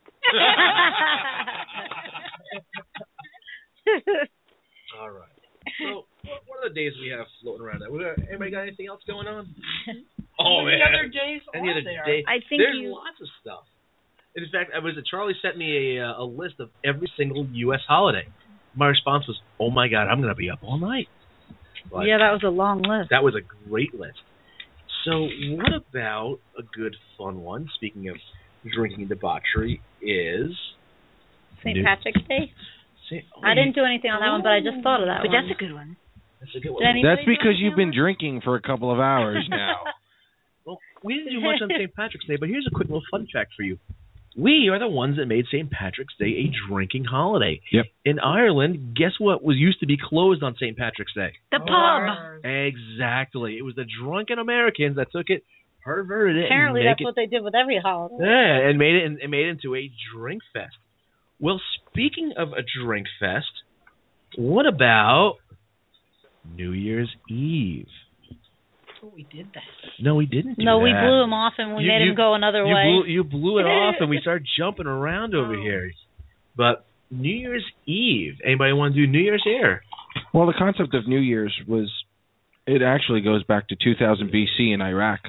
a talk. All right. So, what are the days we have floating around? Anybody got anything else going on? How many other days Any are other there? day? I think There's lots of stuff. In fact, Charlie sent me a list of every single U.S. holiday. My response was, "Oh my God, I'm going to be up all night." But yeah, that was a long list. that was a great list. So, what about a good fun one? Speaking of drinking and debauchery, is St. Patrick's Day. I didn't do anything on that one, but I just thought of that But one. that's a good one. That's a good one. Did anybody That's do because anything you've on been that? drinking for a couple of hours now. Well, we didn't do much on St. Patrick's Day, but here's a quick little fun fact for you. We are the ones that made St. Patrick's Day a drinking holiday. Yep. In Ireland, guess what was used to be closed on St. Patrick's Day? The pub. Exactly. It was the drunken Americans that took it, perverted it, Apparently, and that's what they did with every holiday. yeah, and made it into a drink fest. Well, speaking of a drink fest, what about New Year's Eve? Oh, we did that. No, we didn't do No, that. we blew him off and we made him go another way. You blew it off, and we started jumping around over here. But New Year's Eve, anybody want to do New Year's here? Well, the concept of New Year's it actually goes back to 2000 BC in Iraq.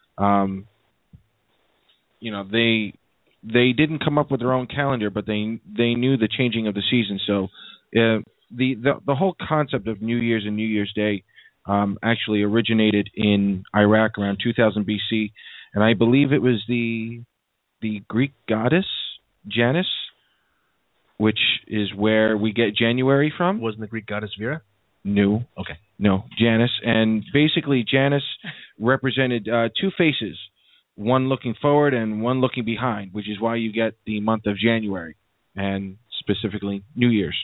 They didn't come up with their own calendar, but they knew the changing of the season. So the whole concept of New Year's and New Year's Day actually originated in Iraq around 2000 BC, and I believe it was the Greek goddess Janus, which is where we get January from. Wasn't the Greek goddess Vera? No. Okay. No, Janus. And basically Janus represented two faces, one looking forward and one looking behind, which is why you get the month of January, and specifically New Year's.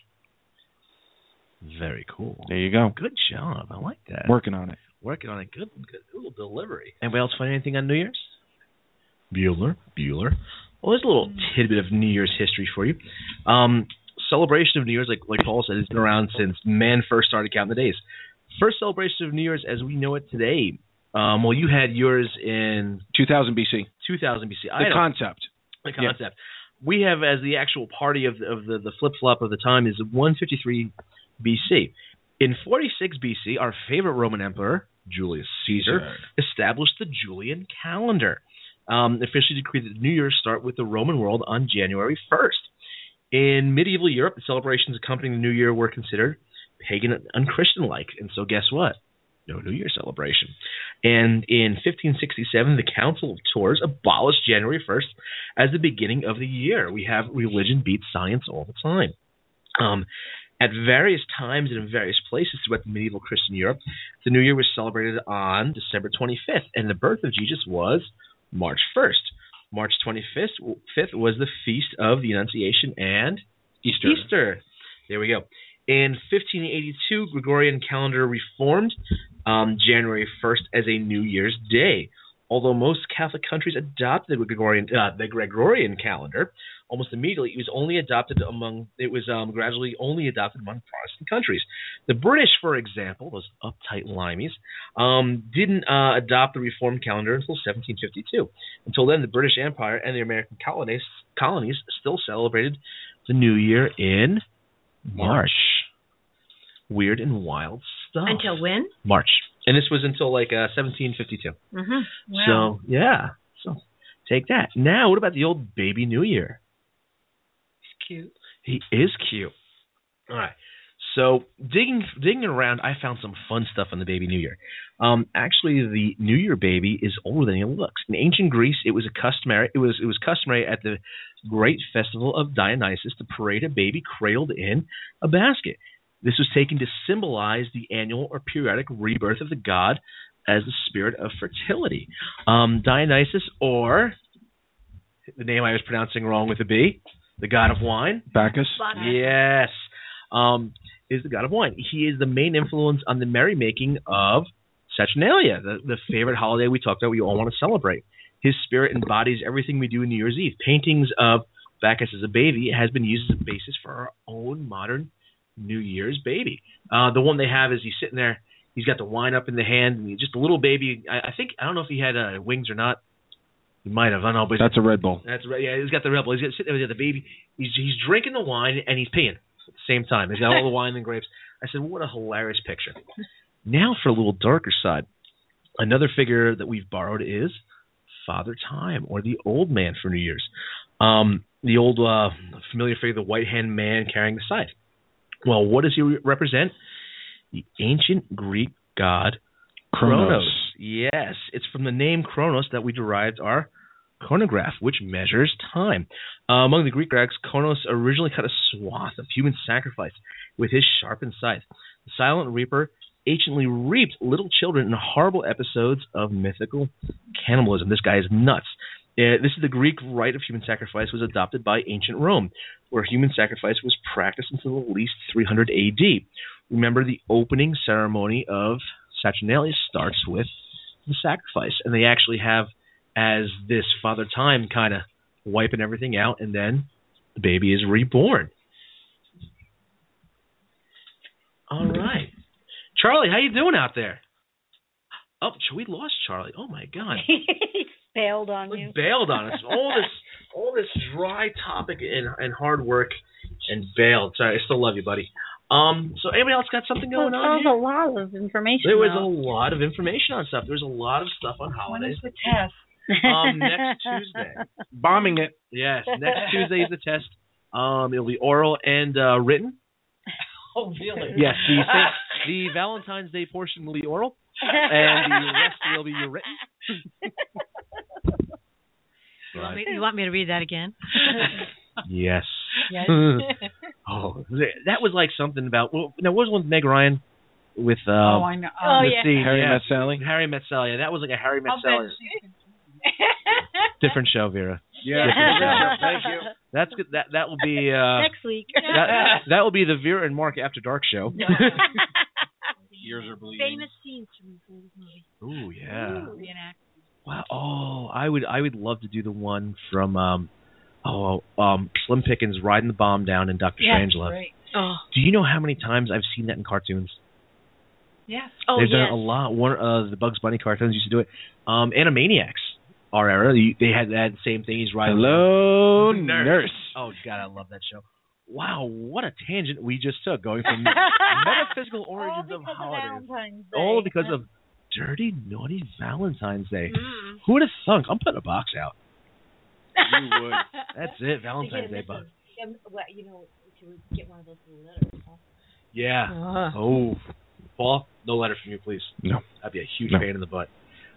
Very cool. There you go. Good job. I like that. Working on it. Working on it. Good little delivery. Anybody else find anything on New Year's? Bueller. Well, there's a little tidbit of New Year's history for you. Celebration of New Year's, like Paul said, has been around since man first started counting the days. First celebration of New Year's as we know it today. Well, you had yours in 2000 BC. 2000 BC. The concept. The concept. Yeah. We have as the actual party of the flip-flop of the time is 153 BC. In 46 BC, our favorite Roman emperor, Julius Caesar, established the Julian calendar, officially decreed that New Year's start with the Roman world on January 1st. In medieval Europe, the celebrations accompanying the New Year were considered pagan and unchristian-like, and so guess what? No New Year celebration. And in 1567, the Council of Tours abolished January 1st as the beginning of the year. We have religion beats science all the time. At various times and in various places throughout the medieval Christian Europe, the New Year was celebrated on December 25th, and the birth of Jesus was March 1st. March 25th was the Feast of the Annunciation and Easter. There we go. In 1582, Gregorian calendar reformed January 1st as a New Year's Day. Although most Catholic countries adopted the Gregorian calendar, almost immediately it was gradually only adopted among Protestant countries. The British, for example, those uptight limeys, didn't adopt the Reformed calendar until 1752. Until then, the British Empire and the American colonies still celebrated the New Year in March. Weird and wild stuff. Until when? March. And this was until 1752. Mm-hmm. Wow. So, yeah. So, take that. Now, what about the old baby New Year? He's cute. He is cute. All right. So, digging around, I found some fun stuff on the baby New Year. Actually, the New Year baby is older than he looks. In ancient Greece, it was customary at the great festival of Dionysus to parade a baby cradled in a basket. This was taken to symbolize the annual or periodic rebirth of the god as the spirit of fertility. Dionysus, or the name I was pronouncing wrong with a B, the god of wine. Bacchus? Yes. Is the god of wine. He is the main influence on the merrymaking of Saturnalia, the favorite holiday we talked about we all want to celebrate. His spirit embodies everything we do in New Year's Eve. Paintings of Bacchus as a baby has been used as a basis for our own modern New Year's baby. The one they have is he's sitting there. He's got the wine up in the hand, and he's just a little baby. I don't know if he had wings or not. He might have. I don't know. But that's a Red Bull. That's right. Yeah, he's got the Red Bull. He's sitting there with the baby. He's drinking the wine and he's peeing at the same time. He's got all the wine and grapes. I said, what a hilarious picture. Now for a little darker side. Another figure that we've borrowed is Father Time, or the old man for New Year's. The old familiar figure, the white-hand man carrying the scythe. Well, what does he represent? The ancient Greek god Kronos. Yes, it's from the name Kronos that we derived our chronograph, which measures time. Among the Greek gods, Kronos originally cut a swath of human sacrifice with his sharpened scythe. The Silent Reaper anciently reaped little children in horrible episodes of mythical cannibalism. This guy is nuts. This is the Greek rite of human sacrifice was adopted by ancient Rome, where human sacrifice was practiced until at least 300 AD. Remember, the opening ceremony of Saturnalia starts with the sacrifice, and they actually have as this Father Time kind of wiping everything out, and then the baby is reborn. All right. Charlie, how you doing out there? Oh, we lost Charlie. Oh, my God. He bailed on you. Bailed on us. All this dry topic and hard work and bailed. Sorry, I still love you, buddy. So anybody else got something going on? There was a lot of information. There was a lot of information on stuff. There was a lot of stuff on holidays. When is the test? Next Tuesday. Bombing it. Yes, next Tuesday is the test. It'll be oral and written. Oh, really? Yes, the Valentine's Day portion will be oral, and the rest will be written. You want me to read that again? Yes. Yes. Oh, that was like something about. Well, there was one with Meg Ryan with. I know. Harry Met Sally. Harry Met Sally. That was like a Harry Met I'll Sally. bet she can- Different show, Vera. Yeah. Thank you. That's good. That will be next week. that will be the Vera and Mark After Dark show. Ears are bleeding. Famous scenes from this movie. Ooh, yeah. Reenact. Wow. Oh, I would love to do the one from Slim Pickens riding the bomb down in Dr. Strangelove. Right. Oh. Do you know how many times I've seen that in cartoons? Yes. Oh, They've yes. done it a lot. One the Bugs Bunny cartoons used to do it. Animaniacs, our era, they had that same thing. He's riding. Hello, nurse. Oh God, I love that show. Wow, what a tangent we just took, going from metaphysical origins of holidays, all because of Dirty Naughty Valentine's Day. Mm. Who would have thunk? I'm putting a box out. You would. That's it, Valentine's Day box. You know, to get one of those little letters. Huh? Yeah. Oh, Paul, no letter from you, please. No. That'd be a huge No. pain in the butt.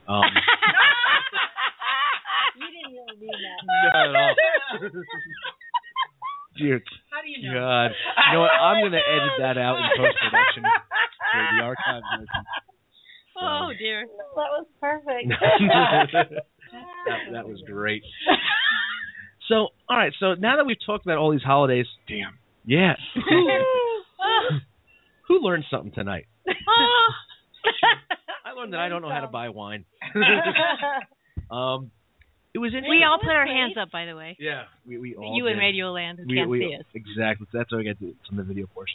You didn't really mean that. Not at all. Dear How do you know? God. You know what? I'm going to edit that out in post-production for the archive version. Oh, dear. That was perfect. that was great. So, all right. So now that we've talked about all these holidays, damn. Yeah. Who learned something tonight? I learned that I don't know how to buy wine. It was interesting. We all put our hands up, by the way. Yeah, we all You did. in Radioland who can't see us. Exactly. So that's why we got to some of the video portion.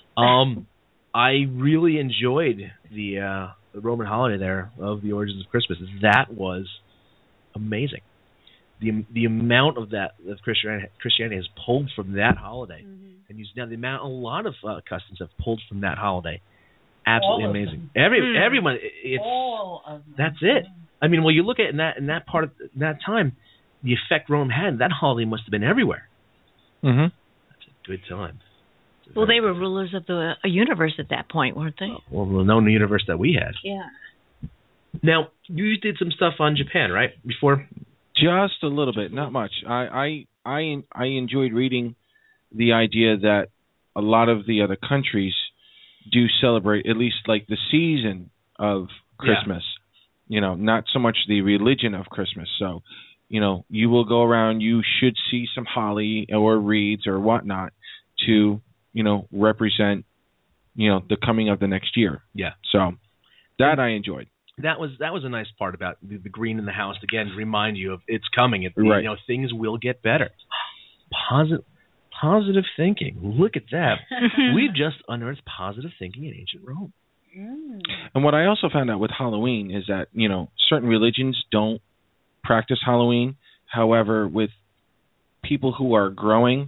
I really enjoyed the Roman holiday there of the origins of Christmas. That was amazing. The amount of that of Christianity has pulled from that holiday, and used now a lot of customs have pulled from that holiday. Absolutely amazing. Everyone, it's all of them. that's it. I mean, well, you look at it in that part of that time, the effect Rome had. That holiday must have been everywhere. Mm-hmm. That's a good time. Well, they were rulers of the universe at that point, weren't they? Well, known the universe that we had. Yeah. Now, you did some stuff on Japan, right? Before. Just a little bit, not much. I enjoyed reading the idea that a lot of the other countries do celebrate at least like the season of Christmas. You know, not so much the religion of Christmas. So, you know, you will go around, you should see some holly or wreaths or whatnot to, you know, represent, you know, the coming of the next year. Yeah. So that I enjoyed. That was a nice part about the green in the house. Again, to remind you of it's coming. Right. You know, things will get better. Positive thinking. Look at that. We've just unearthed positive thinking in ancient Rome. And what I also found out with Halloween is that, you know, certain religions don't practice Halloween. However, with people who are growing,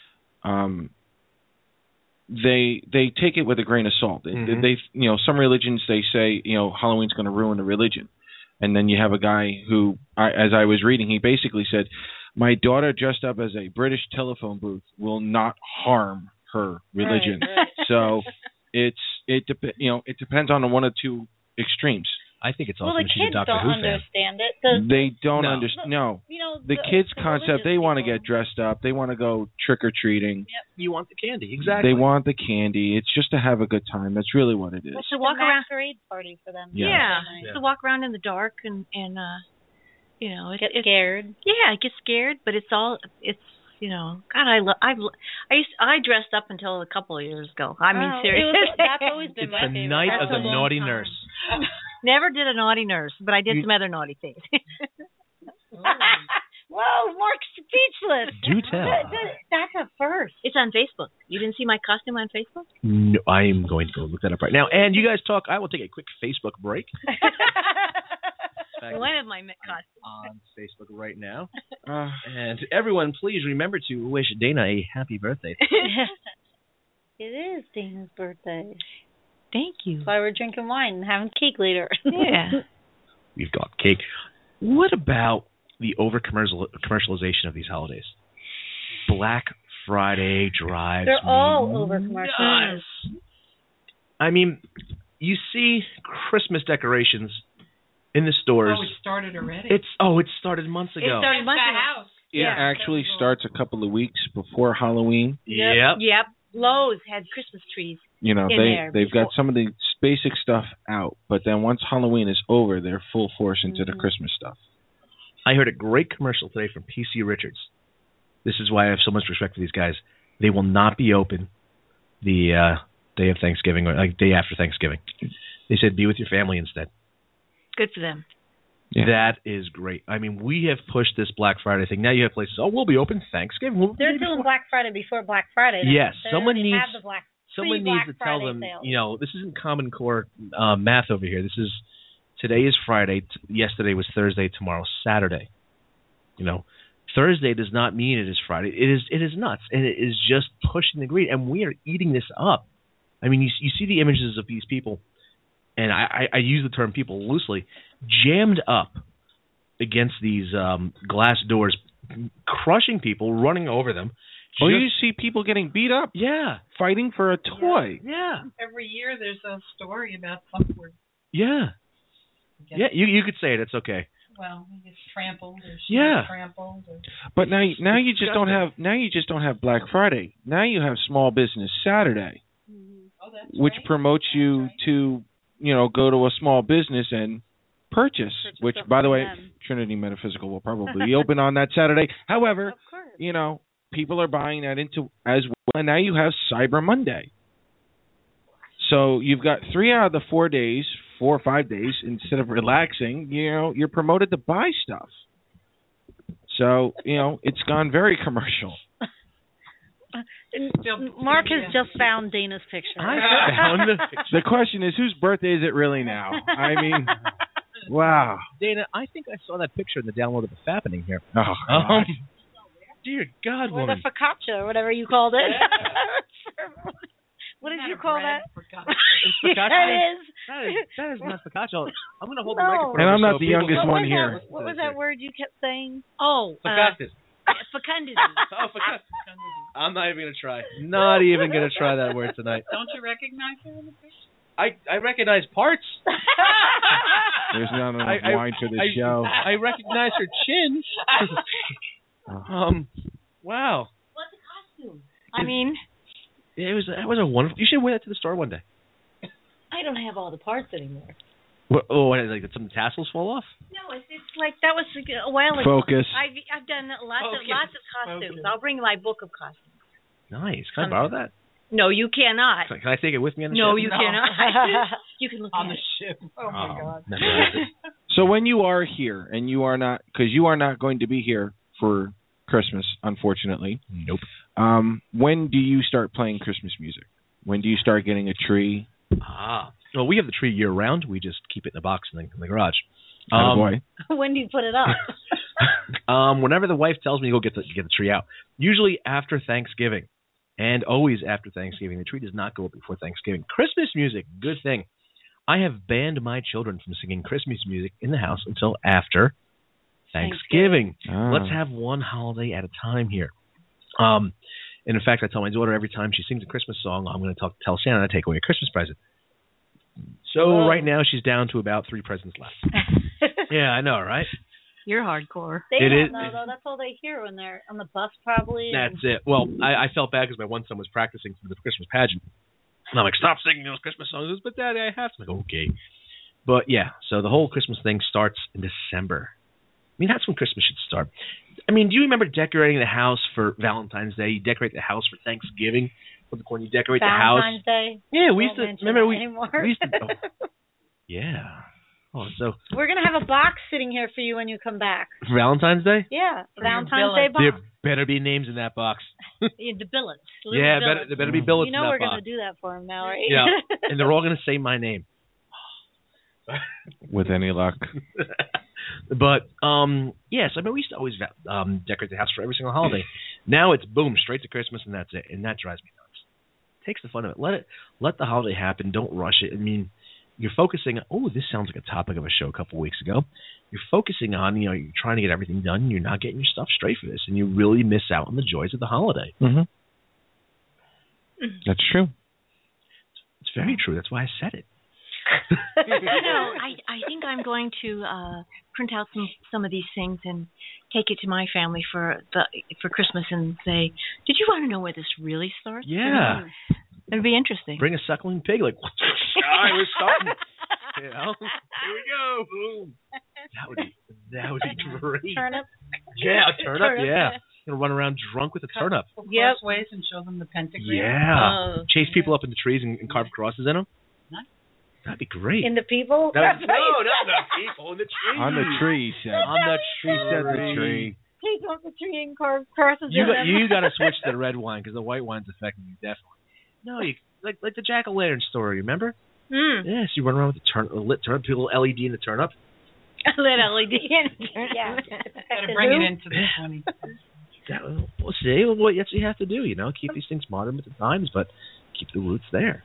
they take it with a grain of salt. They you know, some religions, they say, you know, Halloween's going to ruin the religion. And then you have a guy who, as I was reading, he basically said, my daughter dressed up as a British telephone booth will not harm her religion. Right. So it depends on one of two extremes. I think it's Well, awesome. the She's a kids Doctor don't Who fan. understand it. They don't No. understand. No. You know, The kids' concept, religious they want to people. get dressed up. They want to go trick-or-treating. You want the candy, exactly. They want the candy. It's just to have a good time. That's really what it is. It's To a walk around. masquerade party for them. Yeah. Yeah, Yeah. to walk around in the dark and you know, Get scared. Yeah, I get scared, but it's you know, God, I dressed up until a couple of years ago. I mean, Oh, seriously, that's always been It's my the favorite. night That's of a the long naughty time. nurse. never did a naughty nurse, but I did some other naughty things. Whoa, Mark's speechless. Do tell. That's a first. It's on Facebook. You didn't see my costume on Facebook? No, I am going to go look that up right now. And you guys talk. I will take a quick Facebook break. One of my costumes. On Facebook right now. And everyone, please remember to wish Dana a happy birthday. It is Dana's birthday. Thank you. That's why we're drinking wine and having cake later. Yeah. We've got cake. What about the over-commercialization of these holidays? Black Friday drives They're all me over commercials. nuts. I mean, you see Christmas decorations in the stores. Oh, it started already. It started months ago. It started months ago. house. It Yeah. actually starts a couple of weeks before Halloween. Yep. Yep. Lowe's had Christmas trees. You know, In there they've got before. some of the basic stuff out, but then once Halloween is over, they're full force into the Christmas stuff. I heard a great commercial today from PC Richards. This is why I have so much respect for these guys. They will not be open the day of Thanksgiving or like day after Thanksgiving. They said be with your family instead. Good for them. Yeah. That is great. I mean, we have pushed this Black Friday thing. Now you have places, we'll be open Thanksgiving. They're doing Black Friday before Black Friday. now. Yes, They someone already needs- have the Black Someone pre-Black needs to tell Friday them, sales. you know, this isn't Common Core math over here. Today is Friday. Yesterday was Thursday. Tomorrow's Saturday. You know, Thursday does not mean it is Friday. It is nuts, and it is just pushing the greed, and we are eating this up. I mean, you see the images of these people, and I use the term people loosely, jammed up against these glass doors, crushing people, running over them. Oh, you see people getting beat up, Yeah, fighting for a toy. yeah, Every year there's a story about somewhere. yeah. Yeah, you could say it. It's okay. Well, he gets trampled or she Yeah. gets trampled. Or, But now you just don't have Black Friday. Now you have Small Business Saturday, oh, that's which right. promotes you to, you know, go to a small business and purchase. Which, something by the from way, them. Trinity Metaphysical will probably be open on that Saturday. However, Of course. you know, people are buying that into as well, and now you have Cyber Monday. So you've got 3 out of the 4 days, 4 or 5 days, instead of relaxing, you know, you're promoted to buy stuff. So, you know, it's gone very commercial. Mark has just found Dana's picture. I found the picture. The question is, whose birthday is it really now? I mean, wow. Dana, I think I saw that picture in the download of the Fappening here. Oh, God. Dear God, Or the woman. focaccia, or whatever you called it. What did Not you a call bread, that? for God's Focaccia? That is. That is not focaccia. I'm going to hold the No. microphone. And I'm over not so the people youngest can- one was here. that- What was that word you kept saying? Oh, Focaccia. fecundity. Oh, focaccia. I'm not even going to try. Not even going to try that word tonight. Don't you recognize her in the picture? I recognize parts. There's not enough I- wine for this show. I recognize her chin. Wow. What's a costume? I mean, That was a wonderful. You should wear that to the store one day. I don't have all the parts anymore. What, what, like did some tassels fall off? No, it's like that was a while ago. Focus. I've done lots of costumes. Focus. I'll bring my book of costumes. Nice. Can I borrow that? No, you cannot. Can I take it with me on the No, ship? you No. cannot. You can look On at the it. ship. Oh, my God. never had it. So when you are here, and you are not, because you are not going to be here for Christmas, unfortunately. Nope. When do you start playing Christmas music? When do you start getting a tree? Well, we have the tree year round. We just keep it in a box in the garage. Boy. When do you put it up? Whenever the wife tells me to go get the tree out, usually after Thanksgiving, and always after Thanksgiving. The tree does not go up before Thanksgiving. Christmas music, good thing. I have banned my children from singing Christmas music in the house until after Thanksgiving. Let's have one holiday at a time here. And in fact, I tell my daughter every time she sings a Christmas song, I'm going to tell Santa to take away a Christmas present. So right now she's down to about 3 presents left. Yeah, I know, right? You're hardcore. They It don't is- know, though. That's all they hear when they're on the bus, probably. That's it. Well, I felt bad because my one son was practicing for the Christmas pageant. And I'm like, stop singing those Christmas songs. He goes, but Daddy, I have to. I'm like, okay. But yeah, so the whole Christmas thing starts in December. I mean, that's when Christmas should start. I mean, do you remember decorating the house for Valentine's Day? You decorate the house for Thanksgiving. When you decorate Valentine's the house. Day. Yeah, we used Don't to. mention Remember that we anymore. used to. Oh, yeah. Oh, so We're gonna have a box sitting here for you when you come back. for Valentine's Day, Yeah, For your Valentine's Day billet. box. there better be names in that box. Yeah, the billets. Little Yeah, billets. there better be billets You know in we're that gonna box. do that for him now, right? Yeah, and they're all gonna say my name. With any luck. But yes, I mean we used to always decorate the house for every single holiday. Now it's boom, straight to Christmas, and that's it, and that drives me nuts. Takes the fun of it. Let the holiday happen. Don't rush it. I mean, you're focusing. Oh, this sounds like a topic of a show a couple weeks ago. You're focusing on, you're trying to get everything done. And you're not getting your stuff straight for this, and you really miss out on the joys of the holiday. Mm-hmm. That's true. It's very true. That's why I said it. I think I'm going to print out some of these things and take it to my family for Christmas and say, did you want to know where this really starts? Yeah. It'd be interesting. Bring a suckling pig, like, we're starting. You know? Here we go. Boom. That would be great. Turnip. Yeah, a turnip, yeah. Gonna run around drunk with a turnip. Yep. Crossways and show them the pentagram. Yeah. Chase people up in the trees and carve crosses in them. Nice. That'd be great. In the people. No, not the people, in the tree. On the tree, he said. On the tree. He said the tree. Take off the tree and carve crosses. You in them. got to switch to the red wine because the white wine's affecting you definitely. No, you like the jack-o'-lantern story. Remember? Yes, you run around with a lit turnip, put a little LED in the turnip. A little LED in the turnip. Yeah. Gotta bring it into the 20. We'll see. Well, what you have to do, keep these things modern with the times, but keep the roots there.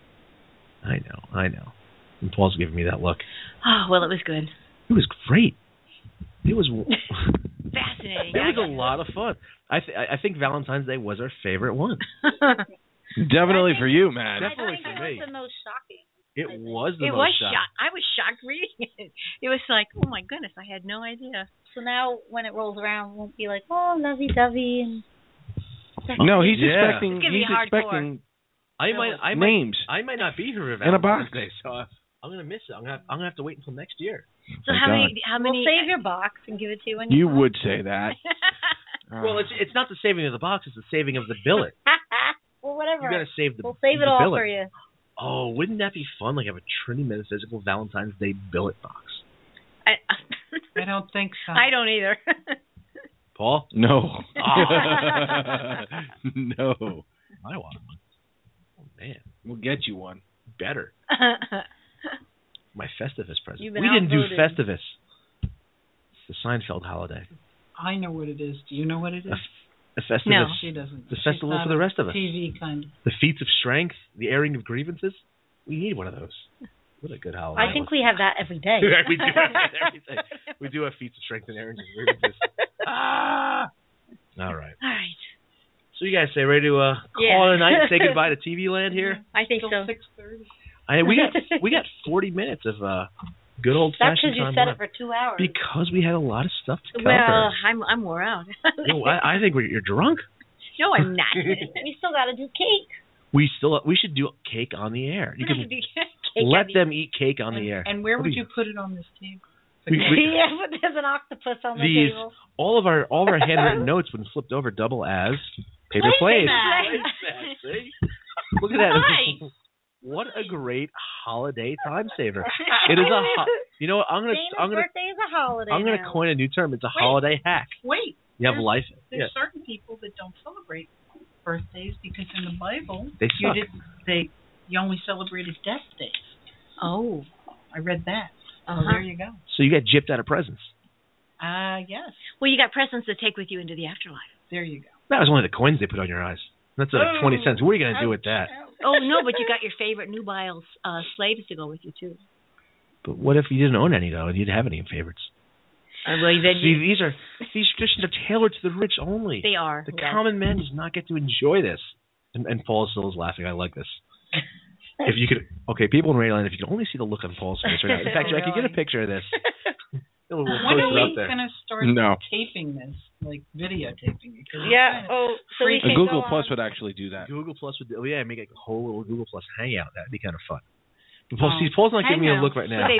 I know. And Paul's giving me that look. Oh, well, it was good. It was great. It was Fascinating. It was a lot of fun. I think Valentine's Day was our favorite one. Definitely for you, man. Definitely I think for it me. was the most shocking. It was the It most was shocking. shocked. I was shocked reading it. It was like, oh my goodness, I had no idea. So now when it rolls around, it won't be like, oh, lovey-dovey. And No, he's Yeah. expecting. It's gonna be He's hardcore. expecting I might names. I might not be here for In a Valentine's box. Day, so I'm gonna miss it. I'm gonna have to wait until next year. So My how God. many? we'll save your box and give it to you when You come. would say that. Well, it's not the saving of the box; it's the saving of the billet. Well, whatever. You gotta save the. We'll save it the all billet. for you. Oh, wouldn't that be fun? Like have a Trinity Metaphysical Valentine's Day billet box. I don't think so. I don't either. Paul, No. Ah. No. I want one. Oh man, We'll get you one. better. My Festivus present. You've been We didn't do outvoted. Festivus. It's the Seinfeld holiday. I know what it is. Do you know what it is? The Festivus. No. She doesn't. The She's festival not for the rest of us. TV kind of. The feats of strength, the airing of grievances. We need one of those. What a good holiday. I think we have that every day. we do have everything. We do have feats of strength and airings of grievances. Ah! All right. All right. So you guys say ready to call Yeah. it a night and say goodbye to TV land here? I think Till so. 6:30. We got 40 minutes of good old That's fashioned because you time said left. it for 2 hours. Because we had a lot of stuff to cover. Well, I'm wore out. I think you're drunk. No, I'm not. we still got to do cake. We should do cake on the air. You can Cake let on the- them eat cake on the air. And where What would do you put it on this table? Yeah, but there's an octopus on the These table. all of our handwritten notes when flipped over double as paper plates. Placemat. See? Look at that. Nice. What a great holiday time saver. It is a you know what Dana's I'm gonna birthday is a holiday I'm gonna now. coin a new term. It's a holiday hack. Wait. You have life. There's Yeah. certain people that don't celebrate birthdays because in the Bible They suck. you only celebrated death days. Oh. I read that. Uh-huh. So there you go. So you got gypped out of presents. Yes. Well, you got presents to take with you into the afterlife. There you go. That was only the coins they put on your eyes. That's like 20 cents. What are you gonna do with that? Oh no, but you got your favorite nubile slaves to go with you too. But what if you didn't own any though? And you didn't have any favorites. Well, then See, these traditions are tailored to the rich only. they are. The yes. common man does not get to enjoy this. And Paul still is laughing. I like this. If you could, okay, people in Radioland, if you could only see the look on Paul's face right now. In fact, Jackie, get a picture of this. We'll When post are it up we there. going to start No. taping this, like videotaping it? 'Cause it's Yeah. kind of- Oh, so we A can Google go Plus on. would actually do that. Google Plus would, make a whole little Google Plus hangout. That'd be kind of fun. But Oh, Paul's not giving me a hangout. look right now.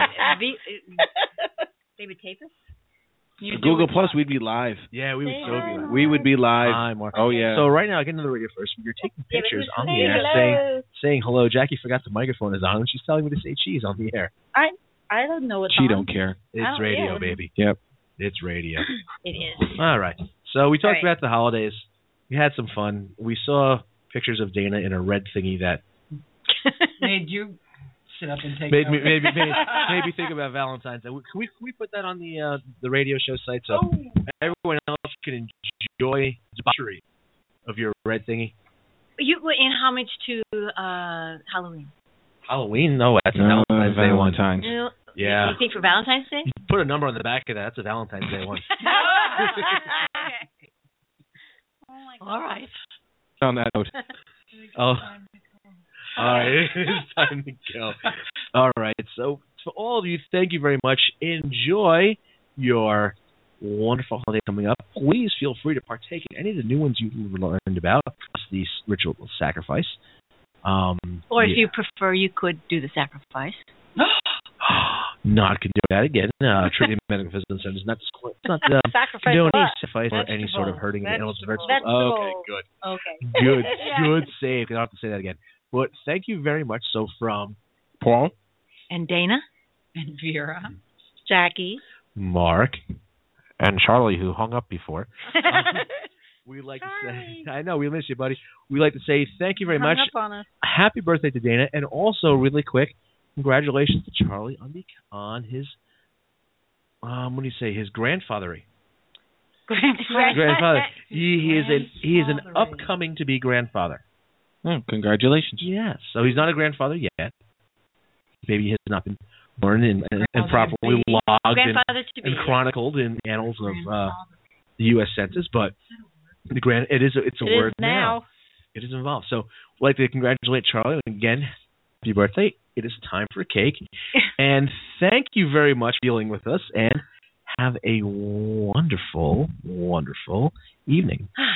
They would tape us? You do Google it Plus, we'd be live. Yeah, we would Say so be hi. live. We would be live. Hi, Mark. Oh yeah. So right now, get into the radio first. You're taking Yeah, but pictures who's on the saying air, saying hello. Jackie forgot the microphone is on, and she's telling me to say cheese on the air. I don't know what's She on. don't care. It's Oh, radio, yeah. baby. Yep. It's radio. It is. All right. So we talked Right. about the holidays. We had some fun. We saw pictures of Dana in a red thingy that Made you sit up and take made me notes. maybe think about Valentine's Day. Can we put that on the radio show site so everyone else can enjoy the debauchery of your red thingy? And how much to Halloween? Halloween? No, that's a Valentine's Day one. Valentine's. You know, Yeah. You think for Valentine's Day? You put a number on the back of that. That's a Valentine's Day one. Oh my God. All right. On that note. Oh. All right, it's time to go. All right, so for all of you, thank you very much. Enjoy your wonderful holiday coming up. Please feel free to partake in any of the new ones you've learned about, the ritual of sacrifice. Or if you prefer, you could do the sacrifice. Not condone that again. Trinity Medical Physical Center does not Sacrifice condone what? any sacrifice or any sort of hurting of animals. Vegetables. Okay, good. Okay. Good, Yeah. good save. I don't have to say that again. But thank you very much. So from Paul. And Dana? And Vera. Jackie. Mark, And Charlie, who hung up before. we like to say, I know we miss you, buddy. We like to say thank you very Hung much. up on us. Happy birthday to Dana, and also really quick, congratulations to Charlie on his what do you say? His grandfathery. Grandfather. He is an upcoming to be grandfather. Congratulations. Yes. So he's not a grandfather yet. Baby has not been born and properly logged Grandfather to be. and chronicled in annals of the U.S. Census, but it's a word now. It is involved. So we'd like to congratulate Charlie again. Happy birthday. It is time for cake. And thank you very much for dealing with us, and have a wonderful, wonderful evening.